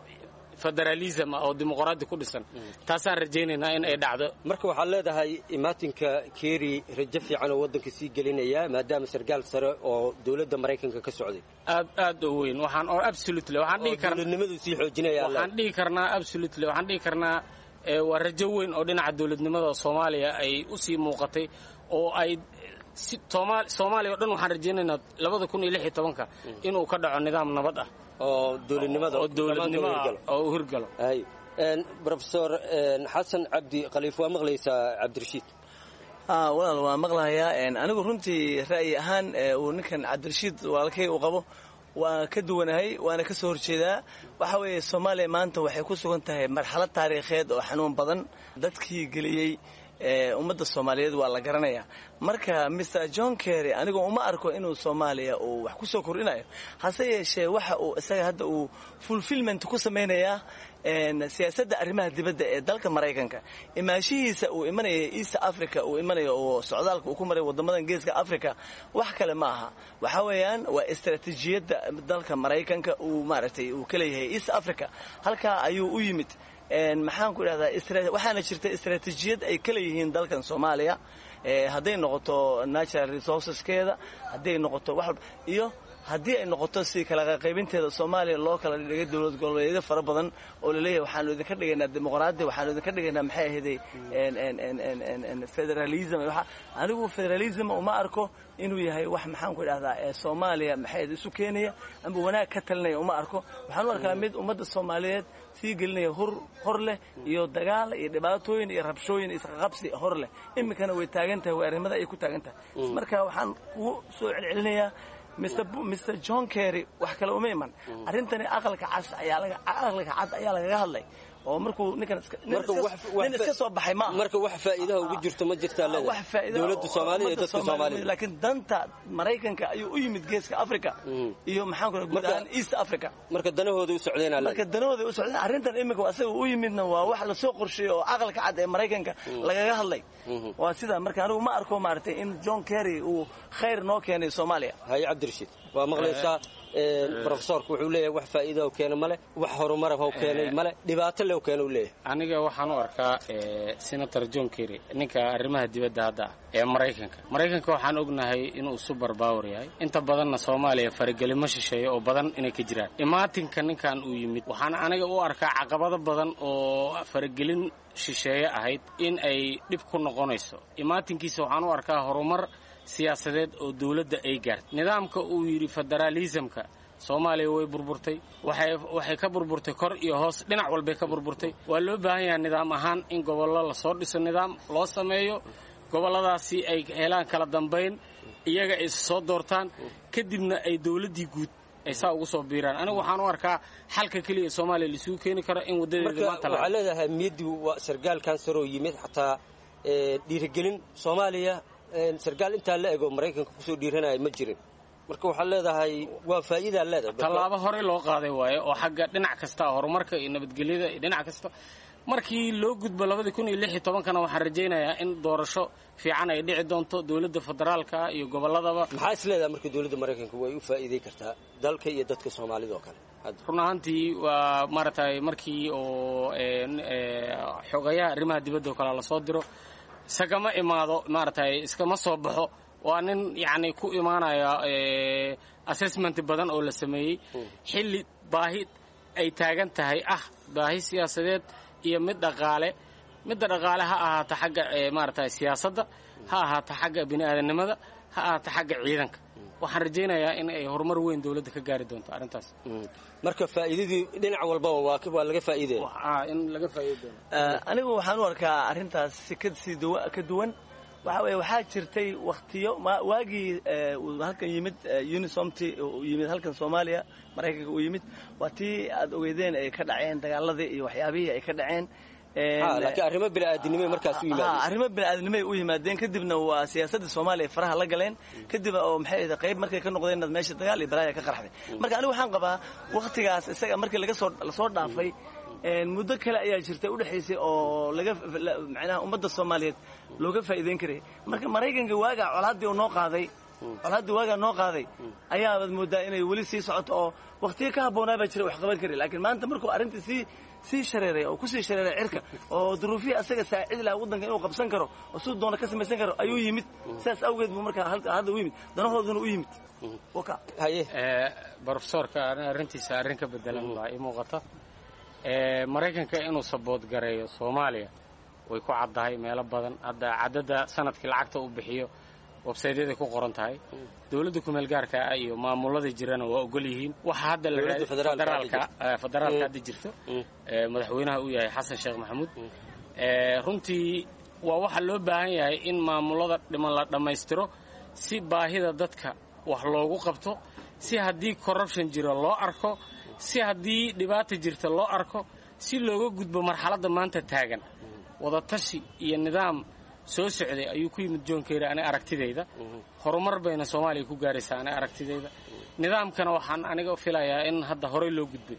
federalism oo dimuqraadi ku dhisan. taasaan rajaynaynaa in ay dhacdo. marka waxaad leedahay imaatinka Kerry rajo fiican oo waddanka sii gelinaya maadaama sargaal sare oo dowladda Maraykanka ka socday aad aad u weyn waxaan oo absolutely waxaan dhihi karnaa dowladnimadu sii xoojinaya waxaan dhihi karnaa absolutely waxaan dhihi karnaa waa rajo weyn oo dhinaca dowladnimada Soomaaliya ay u sii muuqatay oo ay Soomaaliya oo dhan waxaan rajaynaynaa labada kun iyo lix iyo tobanka inuu ka dhaco nidaam nabad ah oo dowladnimada oo dowladnimada oo hirgalo. ay een Professor Xasan Cabdi Khaliif waa maqlaysaa Cabdirashiid? ah walaal waa maqlayaa een anigu runtii ra'yi ahaan uu ninkan Cabdirashiid walaalkay uu qabo waa ka duwanahay waana ka soo horjeedaa. waxa weeye Soomaaliya maanta waxay ku sugan tahay marxalad taariikheed oo xanuun badan dadkii geliyay ummadda Soomaaliyeed waa la garanayaa. marka Mister John Kerry anigu uma arko inuu Soomaaliya uu wax ku soo kordhinayo hase yeeshee waxa uu isaga hadda uu fulfillment ku sameeynaya een siyaasadda arrimaha dibadda ee dalka Maraykanka. imaashihiisa uu imanaya East Africa uu imanayo oo socdaalka uu ku maray wadamadan geeska Africa wax kale ma aha. waxa weeyaan waa istaraatiijiyadda dalka Maraykanka uu maaragtay uu ka leeyahay East Africa halka ayuu u yimid. een maxaan ku dhahdaa waxaana jirta istaraatiijiyad ay kala yihiin dalkan Soomaaliya ee hadday noqoto natural resourceskeeda hadday noqoto wax iyo haddii ay noqoto si kala qaybinteeda Soomaaliya loo kala dhigay dawlad goboleedyo fara badan oo la leeyahay waxaanu idinka dhigaynaa dimuqraadi waxaanu idinka dhigaynaa maxay ahaydey een een een een federalism waxa anigu federalism uma arko inuu yahay wax maxaan ku dhahdaa ee Soomaaliya maxay isu keenaya amba wanaag ka talinaya uma arko. waxaan u arkaa mid ummadda Soomaaliyeed sii gelinaya hor hor leh iyo dagaal iyo dhibaatooyin iyo rabshooyin isqaqabsi hor leh imikana way taagan tahay way arrimada ay ku taagan tahay. marka waxaan ugu soo celcelinayaa Mister Mister John Kerry wax kale uma iman arrintani aqalka cas ayaa laga aqalka cad ayaa laga hadlay oo markuu ninkan nin iska soo baxay ma marka wax faa'iido ugu jirto ma jirta leedahay dawladda Soomaaliya iyo dadka Soomaaliyeed laakiin danta Mareykanka ayuu u yimid geeska Afrika iyo maxaan ku gudahan East Africa marka danahooda u socdeen alla marka danahooda u socdeen arrintan imika asaga u yimidna waa wax la soo qorsheeyay oo aqalka cad ee Mareykanka lagaga hadlay waa sida marka anigu ma arko maartay in John Kerry uu khayr noo keenay Soomaaliya hay Cabdirashiid waa maqlaysaa professorku wuxuu leeyahay wax faa'iido oo keenay male wax horumar ah oo keenay male dhibaato leh oo keenay leeyahay aniga waxaan u arkaa senator John Kerry ninka arrimaha dibadda hadda ee Mareykanka Mareykanka waxaan ognahay inuu super power yahay inta badanna Soomaaliya faragelimo shisheeye oo badan inay ka jiraan imaatinka ninkan uu yimid waxaan aniga u arkaa caqabado badan oo faragelin shisheeye ahayd in ay dhib ku noqonayso imaatinkiisa waxaan u arkaa horumar siyaasadeed oo dawladda ay gaartay nidaamka uu yiri federalismka Soomaaliya way burburtay waxay waxay ka burburtay kor iyo hoos dhinac walba ka burburtay waa loo baahan yahay nidaam ahaan in gobollo la soo dhiso nidaam loo sameeyo gobolladaasi ay helaan kala dambeyn iyaga ay soo doortaan kadibna ay dawladdii guud ay saa ugu soo biiraan anigu waxaan u arkaa xalka kaliya Soomaaliya la isugu keeni karo in wadadeeda maanta la waxa leedahay miyadii waa sargaal kansar oo yimid xataa dhiirigelin Soomaaliya sargaal inta la eego Mareykanka ku soo dhiiranay ma jirin marka waxa leedahay waa faa'iido leedahay talaabo hore loo qaaday waaye oo xagga dhinac kasta horumarka iyo nabadgelyada iyo dhinac kasta markii loo gudbo laba kun iyo lix iyo toban kana waxaan rajaynayaa in doorasho fiican ay dhici doonto dawladda federaalka iyo gobolladaba maxaa is leedahay markii dawladda Mareykanka way u faa'iiday kartaa dalka iyo dadka Soomaalida oo kale run ahaantii waa maartay markii oo xogayaha arrimaha dibadda oo kale la soo diro sagama imaado maartay iskama soo baxo waa nin yaani ku imaanaya assessment badan oo la sameeyay xilli baahi ay taagan tahay ah baahi siyaasadeed iyo mid dhaqaale mid dhaqaale ha ahaato xagga maartay siyaasadda ha ahaato xagga bini'aadanimada ha ahaato xagga ciidanka waxaan rajaynayaa in ay horumar weyn dawladda ka gaari doonto arrintaas marka faa'iidadii dhinac walba waa waa laga faa'iideeyay waxa in laga faa'iideeyo anigu waxaan u arkaa arrintaas si ka sii ka duwan waxa weeye waxaa jirtay waqtiyo waagii halkan yimid Unisomti uu yimid halkan Soomaaliya Mareykanka uu yimid waa tii aad ogeydeen ay ka dhaceen dagaaladii iyo waxyaabihii ay ka dhaceen ha laakiin arrimo bini'aadanimo markaas u yimaadeen arrimo bini'aadanimo u yimaadeen kadibna waa siyaasadda Soomaaliya faraha la galeen kadib oo maxay ahayd qayb markay ka noqdeen meesha dagaal iyo balaaya ka qarxday marka anigu waxaan qabaa waqtigaas isaga markii laga soo la soo dhaafay muddo kale ayaa jirtay u dhaxaysay oo laga macnaha ummadda Soomaaliyeed looga faa'iideyn karay marka Mareykanka waaga colaadii uu noo qaaday colaadii waaga noo qaaday ayaa aad moodaa inay wali sii socoto oo waqtiga ka haboonaa baa jiray wax qaban karay laakiin maanta markuu arrintii si si shareeray oo ku sii shareeray cirka oo duruufiya asaga saacid la wadanka inuu qabsan karo oo soo doona ka samaysan karo ayuu yimid saas awgeed buu markaa hadda u yimid danahooduna u yimid waka haye ee professorka arrintiisa arrin ka bedelan baa i muuqata ee Mareykanka inuu sabood gareeyo Soomaaliya way ku caddahay meelo badan hadda cadada sanadkii lacagta uu bixiyo website-yada ku qoran tahay dawladda ku meel gaarka ah iyo maamulada jirana waa ogol yihiin waxa hadda la yiraahdo federaalka federaalka hadda jirto ee madaxweynaha uu yahay Xasan Sheekh Maxamuud ee runtii waa waxa loo baahan yahay in maamulada dhiman la dhameystiro si baahida dadka wax loogu qabto si haddii corruption jiro loo arko si haddii dhibaato jirta loo arko si looga gudbo marxaladda maanta taagan wada tashi iyo nidaam soo socday ayuu ku yimid John Kerry ana aragtidayda horumar bayna Soomaaliya ku gaaraysaa ana aragtidayda nidaamkana waxaan aniga filayaa in hadda hore loo gudbay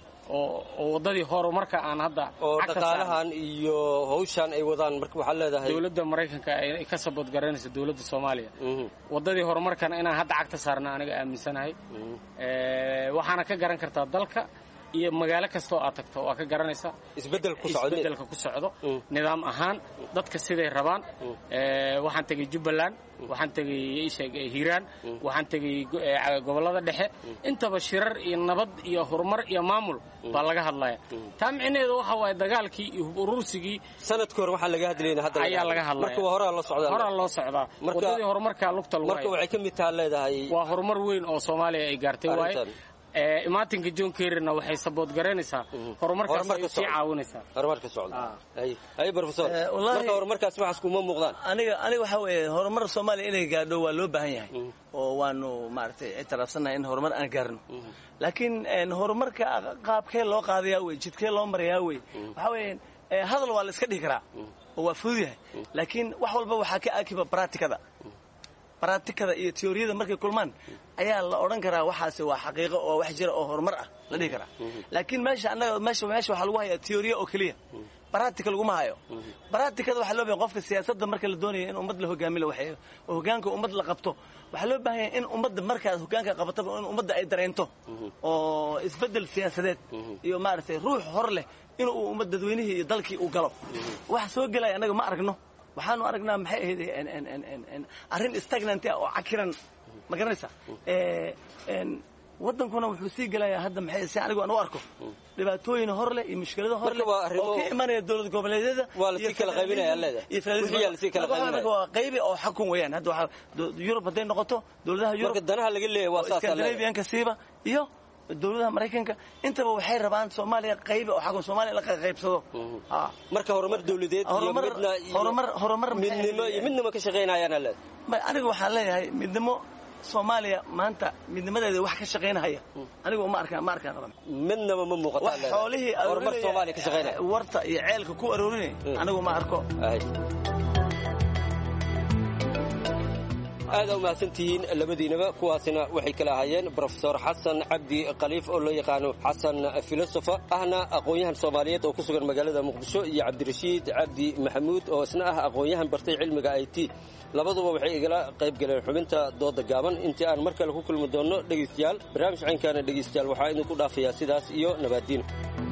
oo wadadii horumarka aan hadda oo dhaqaalahan iyo hawshan ay wadaan marka waxa leedahay dawladda Mareykanka ay ka sabood garanayso dawladda Soomaaliya wadadii horumarkana inaan hadda cagta saarna aniga aaminsanahay ee waxaana ka garan kartaa dalka iyo magaalo kasto aad tagto waa ka garanaysaa isbedel ku socdo isbedelka ku socdo nidaam ahaan dadka siday rabaan ee waxaan tagay Jubbaland waxaan tagay Hiiraan waxaan tagay gobolada dhexe intaba shirar iyo nabad iyo horumar iyo maamul baa laga hadlaya taamcineedu waxa way dagaalkii iyo urursigii sanadkii hore waxa laga hadlayna hadda ayaa laga hadlaya marka hore la socdaa hore loo socdaa wadadii horumarka lugta lagu marka waxay ka mid tahay leedahay waa horumar weyn oo Soomaaliya ay gaartay waay imaatinka John Kerryna waxay support garanaysaa horumarkaas ay si caawinaysaa horumarka socda ay ay professor marka horumarkaas waxaas kuma muuqdaan aniga aniga waxa weeye horumar Soomaaliya inay gaadho waa loo baahan yahay oo waanu maartay ictiraafsanahay in horumar aan gaarno laakiin horumarka qaabkee loo qaadayaa way jidkee loo marayaa way waxa weeye hadal waa la iska dhigi karaa oo waa fudud yahay laakiin wax walba waxa ka akiba practicada practicada iyo teoriyada markay kulmaan ayaa la oran karaa waxaas waa xaqiiqo oo wax jira oo horumar ah la dhigi karaa laakiin meesha anaga meesha meesha waxa lagu hayaa teoriya oo kaliya practical lagu ma hayo practicada waxa loo baahan qofka siyaasadda marka la doonayo in ummad la hogaamiyo waxay oo hogaanka ummad la qabto waxa loo baahan yahay in ummadda marka hogaanka qabato in ummadda ay dareento oo isbedel siyaasadeed iyo maartay ruux hor leh in uu ummadda dadweynaha iyo dalkii uu galo wax soo galay anaga ma aragno waxaanu aragnaa maxay ahayd en en en en arrin stagnant oo cakiran ma garanaysaa ee en wadankuna wuxuu sii galayaa hadda maxay si anigu aan u arko dhibaatooyin hor leh iyo mushkilado hor leh oo ka imanaya dawlad goboleedyada waa la sii kala qaybinaya leedahay iyo la sii kala qaybinaya waa qaybi oo xukun weeyaan hadda waxa Europe haday noqoto dawladaha Europe marka danaha laga leeyahay waa saas Scandinavian ka siiba iyo dawladaha Mareykanka intaba waxay rabaan Soomaaliya qayb oo xaqan Soomaaliya la qaybsado ha marka horumar dawladeed iyo midna horumar horumar midnimo iyo midnimo ka shaqeynayaan leedahay aniga waxaan leeyahay midnimo Soomaaliya maanta midnimadeeda wax ka shaqeynaya anigu ma arkaan ma arkaan midnaba ma muuqato leedahay xoolihii horumar Soomaaliya ka shaqeynaya warta iyo ceelka ku aroorinay anigu ma arko aad u mahadsantihiin labadiinaba kuwaasina waxay kala ahaayeen professor Xasan Cabdi Khaliif oo loo yaqaan Xasan philosopher ahna aqoonyahan Soomaaliyeed oo ku sugan magaalada Muqdisho iyo Cabdirashiid Cabdi Maxamuud oo isna ah aqoonyahan bartay cilmiga I T labaduba waxay igala qayb galeen xubinta dooda gaaban intii aan mar kale ku kulmi doono dhageystayaal barnaamij caynkaana dhageystayaal waxaa idinku dhaafayaa sidaas iyo nabadiin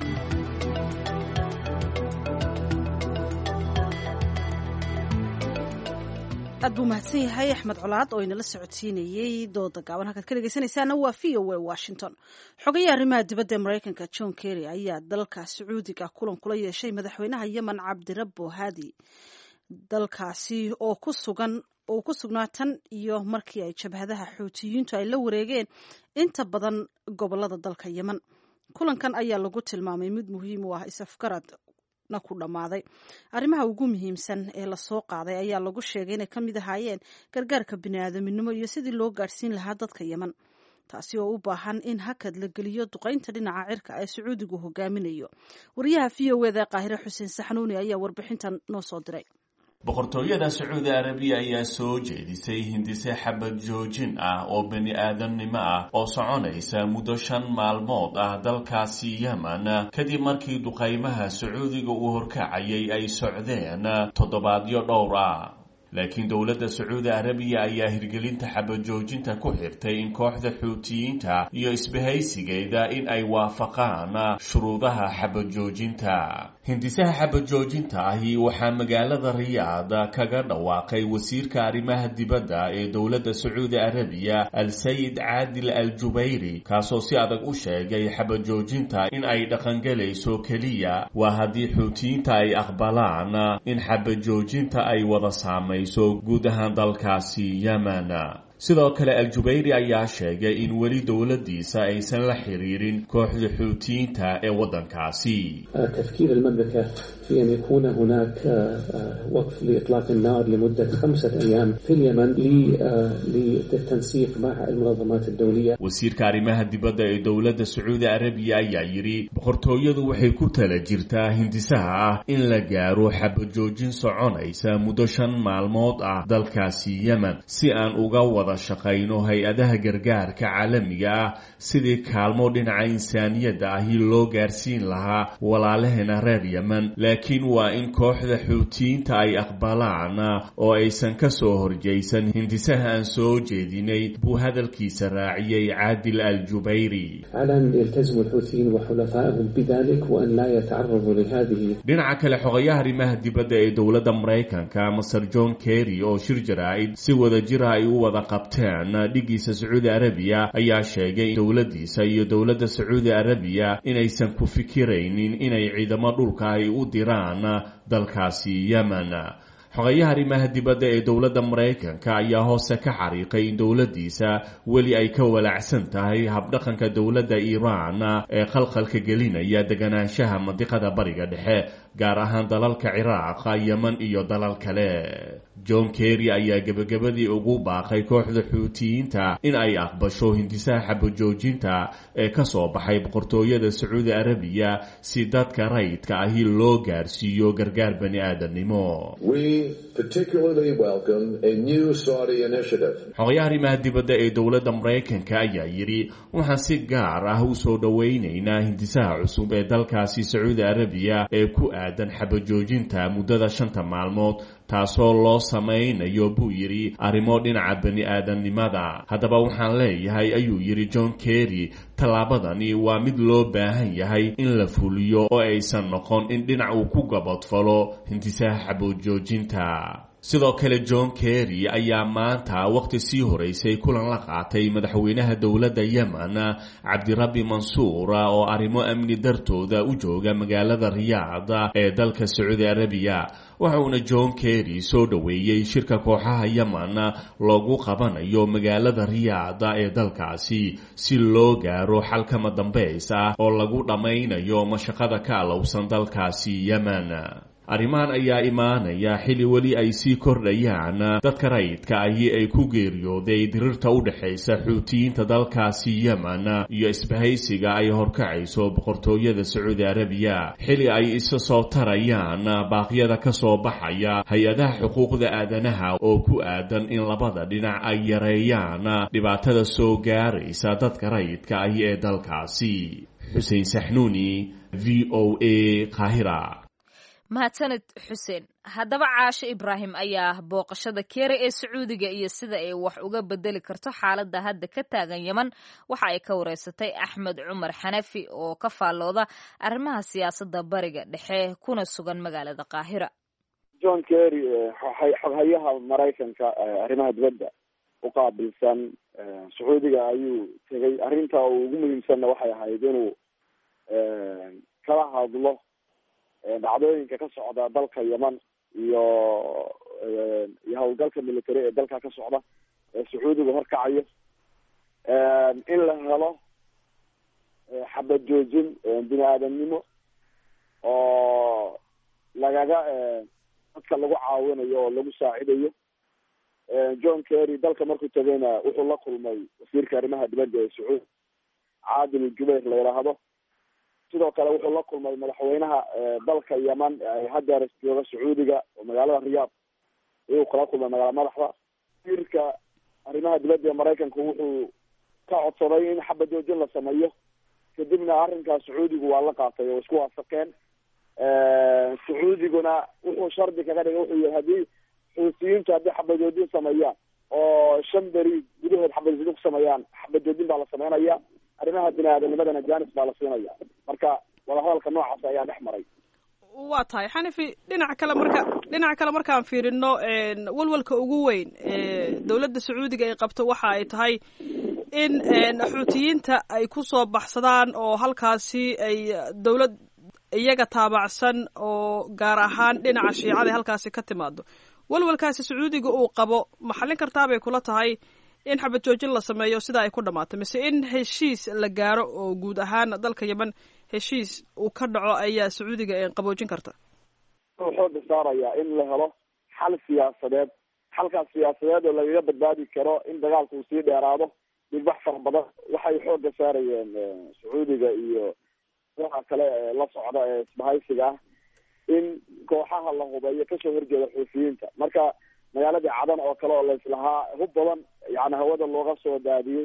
aad buu mahadsan yahay axmed colaad oo inala socodsiinayey dooda gaaban halkaad ka dhegeysanaysaana waa v o a washington xogayaha arrimaha dibadda ee maraykanka John Kerry ayaa dalka sacuudiga kulan kula yeeshay madaxweynaha yemen cabdirabbo haadi dalkaasi oo ku sugan oo ku sugnaa tan iyo markii ay jabhadaha xuutiyiintu ay la wareegeen inta badan gobolada dalka yemen kulankan ayaa lagu tilmaamay mid muhiim u ah isafgarad na ku dhamaaday arrimaha ugu muhiimsan ee la soo qaaday ayaa lagu sheegay inay ka mid ahaayeen gargaarka bini'aadamnimo iyo sidii loo gaarsiin lahaa dadka yemen taasi oo u baahan in hakad la geliyo duqaynta dhinaca cirka ee sacuudigu hogaaminayo wariyaha v o eda qaahire xuseen saxnuuni ayaa warbixintan noo soo diray boqortooyada Sacuudi Arabiya ayaa soo jeedisay hindise xabad joojin ah oo bani aadamnimo ah oo soconaysa muddo shan maalmood ah dalkaasi Yemen kadib markii duqaymaha Sacuudiga uu horkacayay ay socdeen toddobaadyo dhowr ah laakiin dowladda Sacuudi Arabiya ayaa hirgelinta xabad joojinta ku xirtay in kooxda xuutiyiinta iyo isbahaysigeeda in ay waafaqaan shuruudaha xabad joojinta hindisaha xabad joojinta ahi waxaa magaalada Riyaad kaga dhawaaqay wasiirka arrimaha dibadda ee dowladda Sacuudi Arabiya Al-Sayid Caadil Al-Jubayri kaasoo si adag u sheegay xabad joojinta in ay dhaqangalayso kaliya waa haddii xuutiyiinta ay aqbalaan in xabad joojinta ay wada saamayso guud ahaan dalkaasi Yemen sidoo kale Al-Jubayri ayaa sheegay in weli dowladdiisa aysan la xiriirin kooxda xuutiyiinta ee wadankaasi تفكير المملكة في أن يكون هناك وقف لإطلاق النار لمدة خمسة أيام في اليمن للتنسيق مع المنظمات الدولية. wasiirka arrimaha dibadda ee dowladda Sacuudi Arabiya ayaa yiri boqortooyadu waxay ku tala jirtaa hindisaha ah in la gaaro xabad joojin soconaysa muddo shan maalmood ah dalkaasi Yemen si aan uga wada shaqayno hay-adaha gargaarka caalamiga ah sidii kaalmo dhinaca insaaniyadda ahi loo gaarsiin lahaa walaalaheena reer Yemen laakiin waa in kooxda xuutiyiinta ay aqbalaan oo aysan ka soo horjeysan hindisaha aan soo jeedinay buu hadalkiisa raaciyay Caadil Al-Jubayri على أن يلتزم الحوثيين وحلفائهم بذلك وأن لا يتعرضوا لهذه. dhinaca kale xogayaha arrimaha dibadda ee dowladda Mareykanka Masar John Kerry oo shir jaraa'id si wada jir ay u wada qabteen dhigiisa Sacuudi Arabiya ayaa sheegay dowladdiisa iyo dowladda Sacuudi Arabiya inaysan ku fikiraynin inay ciidamo dhulka ay u diraan dalkaasi Yemen xogayaha arrimaha dibadda ee dowladda maraykanka ayaa hoose ka xariiqay in dowladdiisa weli ay ka walaacsan tahay habdhaqanka dowladda iiraan ee khalkhalka gelinaya deganaanshaha mandiqada bariga dhexe gaar ahaan dalalka ciraaq yeman iyo dalal kale john kerry ayaa gebagabadii ugu baaqay kooxda xuutiyiinta in ay aqbasho hindisaha xabajoojinta ee ka soo baxay boqortooyada sacuudi arabiya si dadka rayidka ahi loo gaarsiiyo gargaar bani aadamnimo xogayaha arrimaha dibadda ee dowladda maraykanka ayaa yidhi waxaan si gaar ah u soo dhowaynaynaa hindisaha cusub ee dalkaasi sacuudi arabiya ee ku aadan xabajoojinta muddada shanta maalmood taasoo loo samaynayo buu yidhi arrimo dhinaca bani aadamnimada haddaba waxaan leeyahay ayuu yidhi john kerry tallaabadani waa mid loo baahan yahay in la fuliyo oo aysan noqon in dhinac uu ku gabadfalo hindisaha xabajoojinta sidoo kale john kerry ayaa maanta waqti sii horeysay kulan la qaatay madaxweynaha dowladda yemen cabdirabbi mansuur oo arrimo amni dartooda u jooga magaalada riyaad ee dalka sacuudi arabiya waxauna john kerry soo dhoweeyey shirka kooxaha yemen loogu qabanayo magaalada riyaad ee dalkaasi si loo gaaro xal kama dambays ah oo lagu dhammaynayo mashaqada ka alowsan dalkaasi yemen arrimahan ayaa imaanaya xilli weli ay sii kordhayaan dadka rayidka ahi ay ku geeriyooday dirirta u dhexaysa xuutiyiinta dalkaasi yemen iyo isbahaysiga ay horkacayso boqortooyada sacuudi arabiya xilli ay isa soo tarayaan baaqyada ka soo baxaya hay-adaha xuquuqda aadanaha oo ku aadan in labada dhinac ay yareeyaan dhibaatada soo gaaraysa dadka rayidka ahi ee dalkaasi xuseen saxnuuni v o a qaahira mahadsaned xuseen haddaba caasho ibraahim ayaa booqashada keere ee sacuudiga iyo sida ay wax uga bedeli karto xaaladda hadda ka taagan yeman waxa ay ka wareysatay axmed cumar xanafi oo ka faallooda arrimaha siyaasadda bariga dhexe kuna sugan magaalada qaahira john kerry xoghayaha maraykanka arrimaha dibadda u qaabilsan sacuudiga ayuu tegay arrinta ugu muhiimsanna waxay ahayd inuu kala hadlo dhacdooyinka ka socda dalka yemen iyo iyo howlgalka military ee dalka ka socda ee sacuudiga horkacayo in la helo xabad joojin bini aadamnimo oo lagaga dadka lagu caawinayo oo lagu saacidayo john kerry dalka markuu tagayna wuxuu la kulmay wasiirka arrimaha dibadda ee sacuudi caadil jubayr la yidhaahdo sidoo kale wuxuu la kulmay madaxweynaha dalka yemen hadeer jooga sacuudiga oo magaalada riyaad ayuu kala kulmay magaala madaxda wasiirka arrimaha dibadda ee maraykanka wuxuu ka codsaday in xabad joojin la sameeyo kadibna arrinkaas sacuudigu waa la qaatay oo isku waafaqeen sacuudiguna wuxuu shardi kaga dhigay wuxuu yihi haddii xuutiyiintu haddii xabad joojin sameeyaan oo shan beri gudahood xabad joojin ku sameeyaan xabad joojin baa la sameynaya arrimaha bini aadamnimadana jaanis baa la siinaya marka wadahadalka noocaas ayaa dhex maray waa tahay xanafi dhinaca kale marka dhinaca kale markaan fiirino walwalka ugu weyn dowladda sacuudiga ay qabto waxa ay tahay in xuutiyiinta ay ku soo baxsadaan oo halkaasi ay dowlad iyaga taabacsan oo gaar ahaan dhinaca shiicada halkaasi ka timaado walwalkaasi sacuudiga uu qabo maxallin kartaabay kula tahay in xabad joojin la sameeyo sida ay ku dhamaato mise in heshiis la gaaro oo guud ahaan dalka yemen heshiis uu ka dhaco ayaa sacuudiga qaboojin karta wuxuu dhisaarayaa in la helo xal siyaasadeed xalkaas siyaasadeed oo lagaga badbaadi karo in dagaalku uu sii dheeraado dhigbax fara badan waxay xooga saarayeen sacuudiga iyo waxa kale la socda ee isbahaysiga ah in kooxaha la hubeeyo kasoo horjeeda xuufiyiinta marka magaaladii cadan oo kale oo laislahaa hub badan yani hawada looga soo daadiyey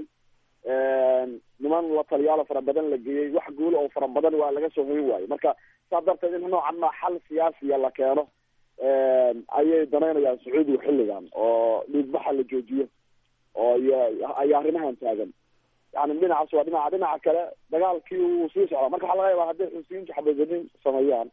niman la taliyaalo fara badan la geeyey wax guul oo fara badan waa laga soo hoyn waayo marka saa darteed in noocan ma xal siyaasiya la keeno ayay danaynayaan sacuudiga xilligan oo dhiigbaxa la joojiyo oo iyo arrimahan taagan yani dhinacaas waa dhinaca dhinaca kale dagaalkii wuu sii socdaa marka waxaa laga yaabaa hadday xusiyiintu xabadgelin sameeyaan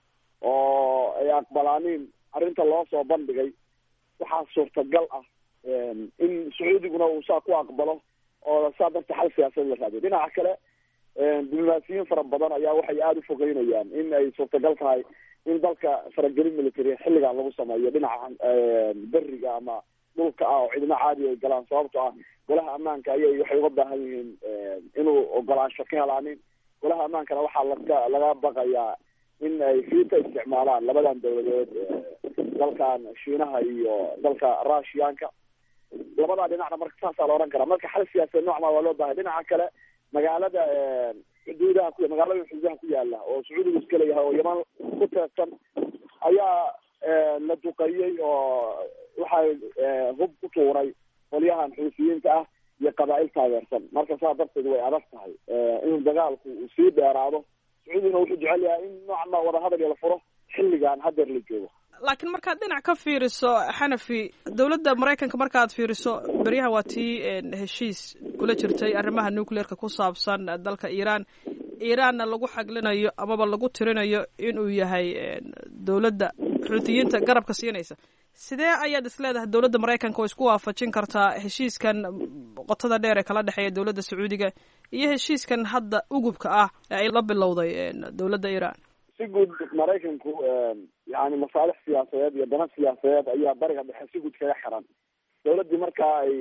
oo ay aqbalaaniin arrinta loo soo bandhigay waxaa suurtagal ah in sacuudiguna uu saa ku aqbalo oo saa darta xal siyaasadeed la raadiyo dhinaca kale diblomaasiyiin fara badan ayaa waxay aada u fogeynayaan in ay suurtagal tahay in dalka faragelin military xilligan lagu sameeyo dhinaca beriga ama dhulka ah oo ciidamo caadi ay galaan, sababto ah golaha ammaanka ayay waxay uga baahan yihiin inuu ogolaansho ka helaanin. golaha ammaankana waxaa laga laga baqayaa in ay fiita isticmaalaan labadan dawladood, dalkan shiinaha iyo dalka russianka. labadaa dhinacna marka saasaa la odhan karaa. marka xal siyaasadeed noocmaa waa loo baahay. dhinaca kale magaalada xuduudaha ku magaalada xuduudaha ku yaala oo sacuudigu iska leeyahay oo yaman ku teedsan ayaa la duqeeyey oo waxay hub ku tuuray qolyahan xuusiyiinta ah iyo qabaa'il taageersan. marka saa darteed way adag tahay in dagaalku uu sii dheeraado. sacuudiguna wuxuu jecel yahay in noocma wadahadal la furo xilligan hadeer la joogo. laakiin markaad dhinac ka fiiriso xanafi, dowladda maraykanka markaad fiiriso beryaha waa tii heshiis kula jirtay arrimaha nuclearka ku saabsan dalka iiraan. iiraanna lagu xaglinayo amaba lagu tirinayo inuu yahay dowladda xuutiyiinta garabka siinaysa. sidee ayaad isleedahay dowladda maraykanka oo isku waafajin kartaa heshiiskan qotada dheer ee kala dhexeeya dowladda sacuudiga iyo heshiiskan hadda ugubka ah ee ay la bilowday dowladda iiraan? si guud maraykanku yani masaalix siyaasadeed iyo dana siyaasadeed ayaa bariga dhexe si guud kaga xiran. dawladdii markaa ay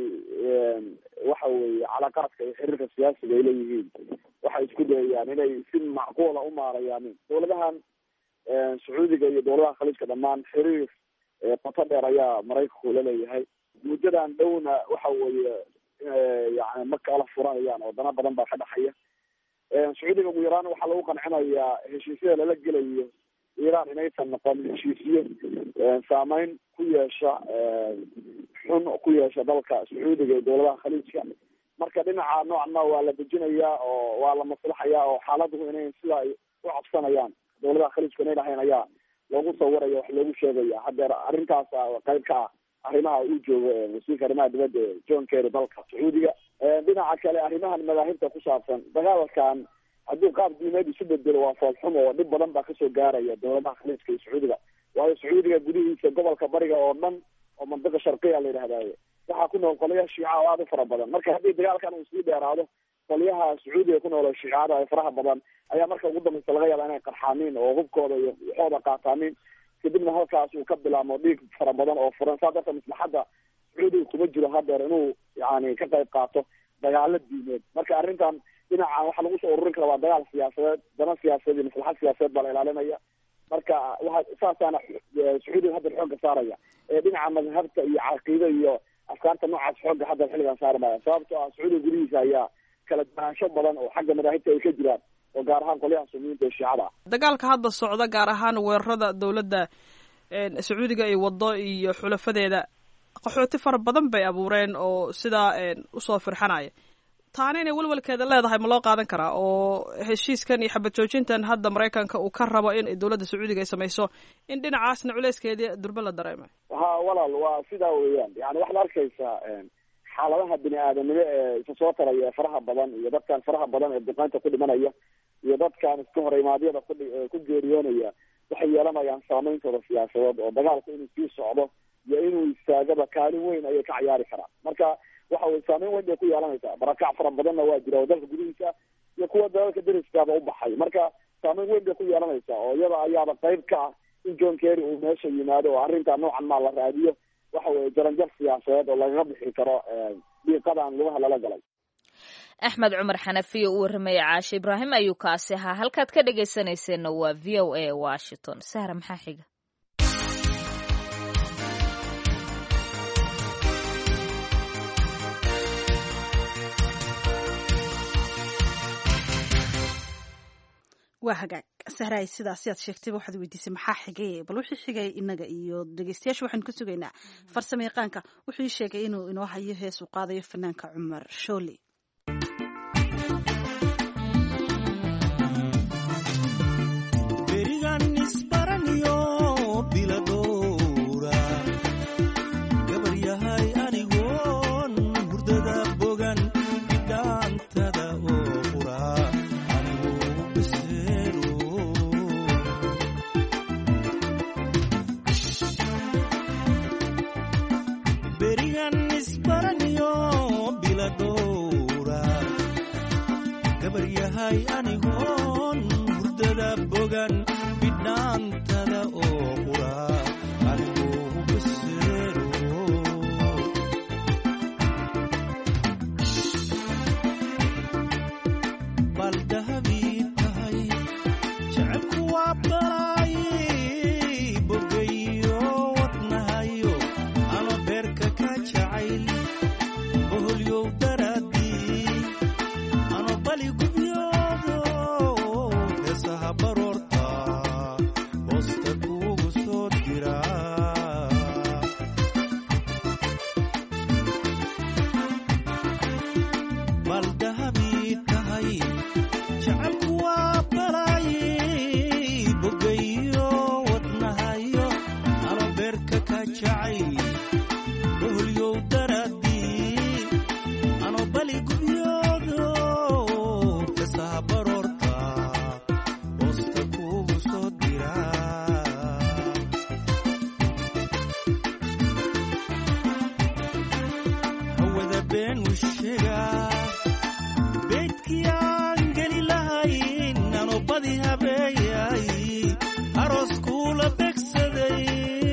waxa weeye calaaqaadka iyo xiriirka siyaasiga ay leeyihiin waxay isku dayayaan inay si macquula u maarayaan. dawladahan sacuudiga iyo dawladaha khaliijka dhammaan xiriir qoto dheer ayaa maraykanku la leeyahay. muddadan dhowna waxa weeye yani ma kala furanayaan oo dana badan baa ka dhexaya. sacuudiga ugu yaraan waxaa lagu qancinayaa heshiisyada lala gelayo iiraan inaysan noqon heshiisyo saameyn ku yeesha xun ku yeesha dalka sacuudiga iyo dawladaha khaliijka. marka dhinaca noocna waa la dejinayaa oo waa la maslaxayaa oo xaaladuhu inay sida ay u cabsanayaan dawladaha khaliijka inay dhahayn ayaa loogu sawiraya wax loogu sheegaya. hadeer arrintaas qayb ka ah arrimaha uu joogo wasiirka arrimaha dibadda john kerry dalka sacuudiga. dhinaca kale arrimahan madaahibta ku saabsan dagaalkan haddii qaab diimeed isu bedelo waa foolxumo oo dhib badan baa kasoo gaaraya dawladaha khaliijka iyo sacuudiga. waayo sacuudiga gudihiisa gobolka bariga oo dhan oo mandiqa sharqiya la yidhahdaaye waxaa ku nool qolyaha shiica oo aada u fara badan. marka haddii dagaalkan uu sii dheeraado qolyaha sacuudiga ku nool shiicada ay faraha badan ayaa marka ugu dambaysa laga yaaba inay qarxaanin oo hubkooda iyo waxooda qaataanin, kadibna halkaas uu ka bilaamo dhiig fara badan oo furan. saa darta maslaxadda sacuudiga kuma jiro hadeer inuu yani ka qayb qaato dagaalo diimeed. marka arrintan dhinacan waxaa lagu soo ururin kara waa dagaal siyaasadeed, dana siyaasadeed iyo maslaxad siyaasadeed baa la ilaalinaya. marka waa saasaana sacuudiga hadeer xoogga saaraya ee dhinaca madhabta iyo caqiida iyo afkaarta noocaas xoogga hadeer xilligan saari maya. sababto ah sacuudiga gudihiisa ayaa kala duwanaansho badan oo xagga madaahibta ay ka jiraan oo gaar ahaan qolyaha sunniyiinta ee shiicada ah. dagaalka hadda socda gaar ahaan weerarada dawladda sacuudiga ay wado iyo xulafadeeda qaxooti fara badan bay abuureen oo sidaa usoo firxanaya. taana inay walwalkeeda leedahay ma loo qaadan karaa oo heshiiskan iyo xabad joojintan hadda maraykanka uu ka rabo in dawladda sacuudiga ay samayso in dhinacaasna culeyskeedii durbe la dareemay? ha walaal waa sidaa weeyaan. yani waxaad arkaysaa xaaladaha bini aadanimo ee isa soo taraya ee faraha badan iyo dadkan faraha badan ee duqeynta ku dhimanaya iyo dadkan iska horeymaadyada ku ku geeriyoonaya waxay yeelanayaan saameyntooda siyaasadeed oo dagaalku inuu sii socdo iyo inuu istaagaba kaalin weyn ayay ka ciyaari karaan. marka waxa weye saameyn weyn bay ku yeelanaysaa. barakac fara badanna waa jira oo dalka gudihiisa iyo kuwa dalalka dariskaaba u baxay. marka saameyn weyn bay ku yeelanaysaa oo iyada ayaaba qayb ka ah in john kerry uu meesha yimaado oo arrintaa noocan maa la raadiyo waxa weye jaranjar siyaasadeed oo lagaga bixi karo dhiiqadan lugaha lala galay. axmed cumar xanafiye u warramaya caashe ibraahim ayuu kaasi ahaa. halkaad ka dhegaysanayseena waa v o a washington. sahra maxaa xiga? waa hagaag sahraay, sidaasi aad sheegtayba waxaad weydiisay maxaa xigay. bal wixii xigay inaga iyo dhegeystayaasha waxaynu ka sugaynaa farsamo yaqaanka wuxuu ii sheegay inuu inoo hayo hees uu qaadayo fanaanka cumar shooli. Berigan isbaranyo bilado yahay anigoon hurdada bogan bidhaantada oo qura anigoo hubaseero bal dahabii tahay jecelku waa balay bogayo wadnahayo ano beerka ka jacayl boholyow daraadii ano bali gubyoodo heesaha baroorta hoosta kuugu soo dira bal dahabii tahay jecelku waa balay bogayo wadnahayo ano beerka ka jacayl boholyow daraadii ano bali gubyoodo heesaha baroorta hoosta kuugu soo dira hawada been u sheegaa beydkii aan geli lahayn ano badi habeeyay aroos kuula begsaday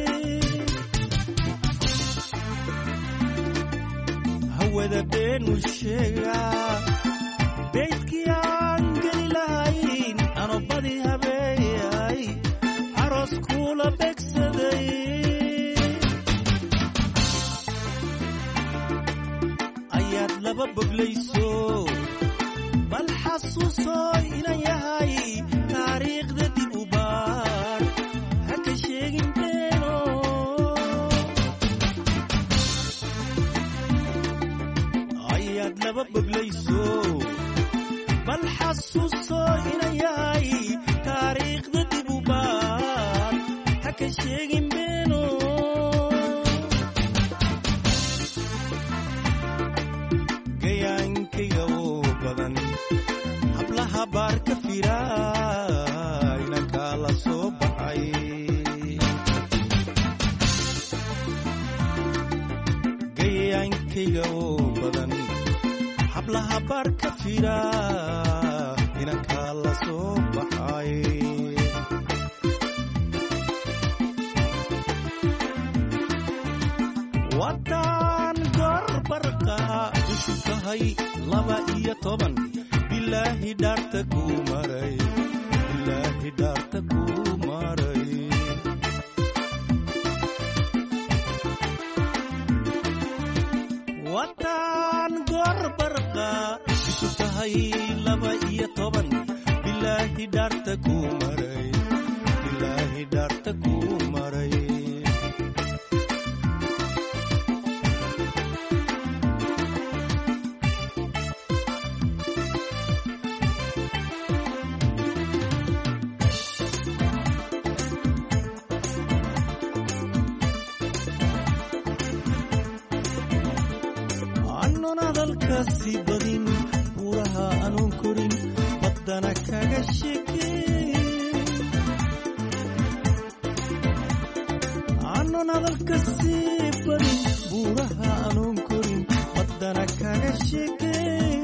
hawada been u sheegaa beydkii aan geli lahayn ano badi habeeyay aroos kuula begsaday ayaad laba boglayso bal xasuuso inan yahay taariikhda dib u baar ha ka sheegin beeno ayaad laba boglayso bal xasuuso inan yahay taariikhda dib u baar ha ka sheegin beeno gayaankayga oo badan hablaha baar ka fira inankaa la soo baxay gayaankayga oo badan hablaha baar ka fira inankaa la soo baxay wadan gorbarqa ishu tahay laba iyo toban bilaahi dhaarta kuu maray bilaahi dhaarta kuu maray wadan gorbarqa ishu tahay laba iyo toban bilaahi dhaarta kuu maray bilaahi dhaarta kuu maray anoon hadalkaasi badin buuraha anuun korin baddana kaga sheekeen anoon hadalkaasi badin buuraha anuun korin baddana kaga sheekeen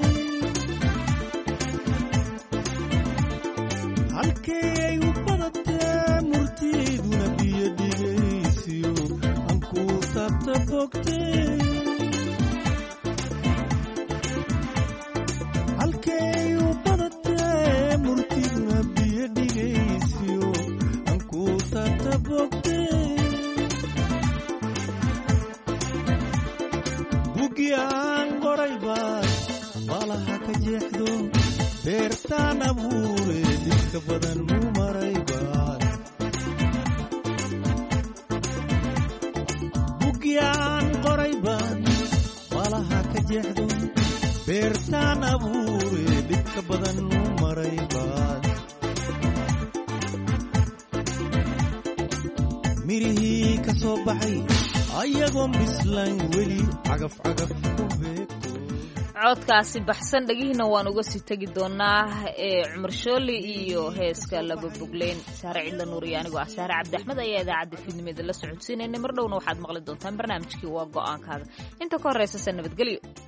halkee ay u badatee murtiiduna biyo dhigaysiyo ankuu taabta bogtee halkay u badatee murtiguna biyo dhigaysiyo ankuu taabta bogtee bugi aan qoray baad baalaha ka jeexdo beertaan abuure dhibka badan muu maray baad bugi aan qoray baad baalaha ka jeexdo beertaan abuure dhibka badan muu maray baad mirihii ka soo baxay ayagoon bislaan weli cagaf cagaf ku beegto codkaasi baxsan dhagihiina waan uga sii tegi doonaa ee cumar shooli iyo heeska laba bogleyn saare cidla nuur iyo anigoo ah saare cabdi axmed ayaa idaacadda fiidnimeeda la socodsiinaynay mar dhowna waxaad maqli doontaan barnaamijkii waa go'aankaaga inta ka horraysa se nabadgelyo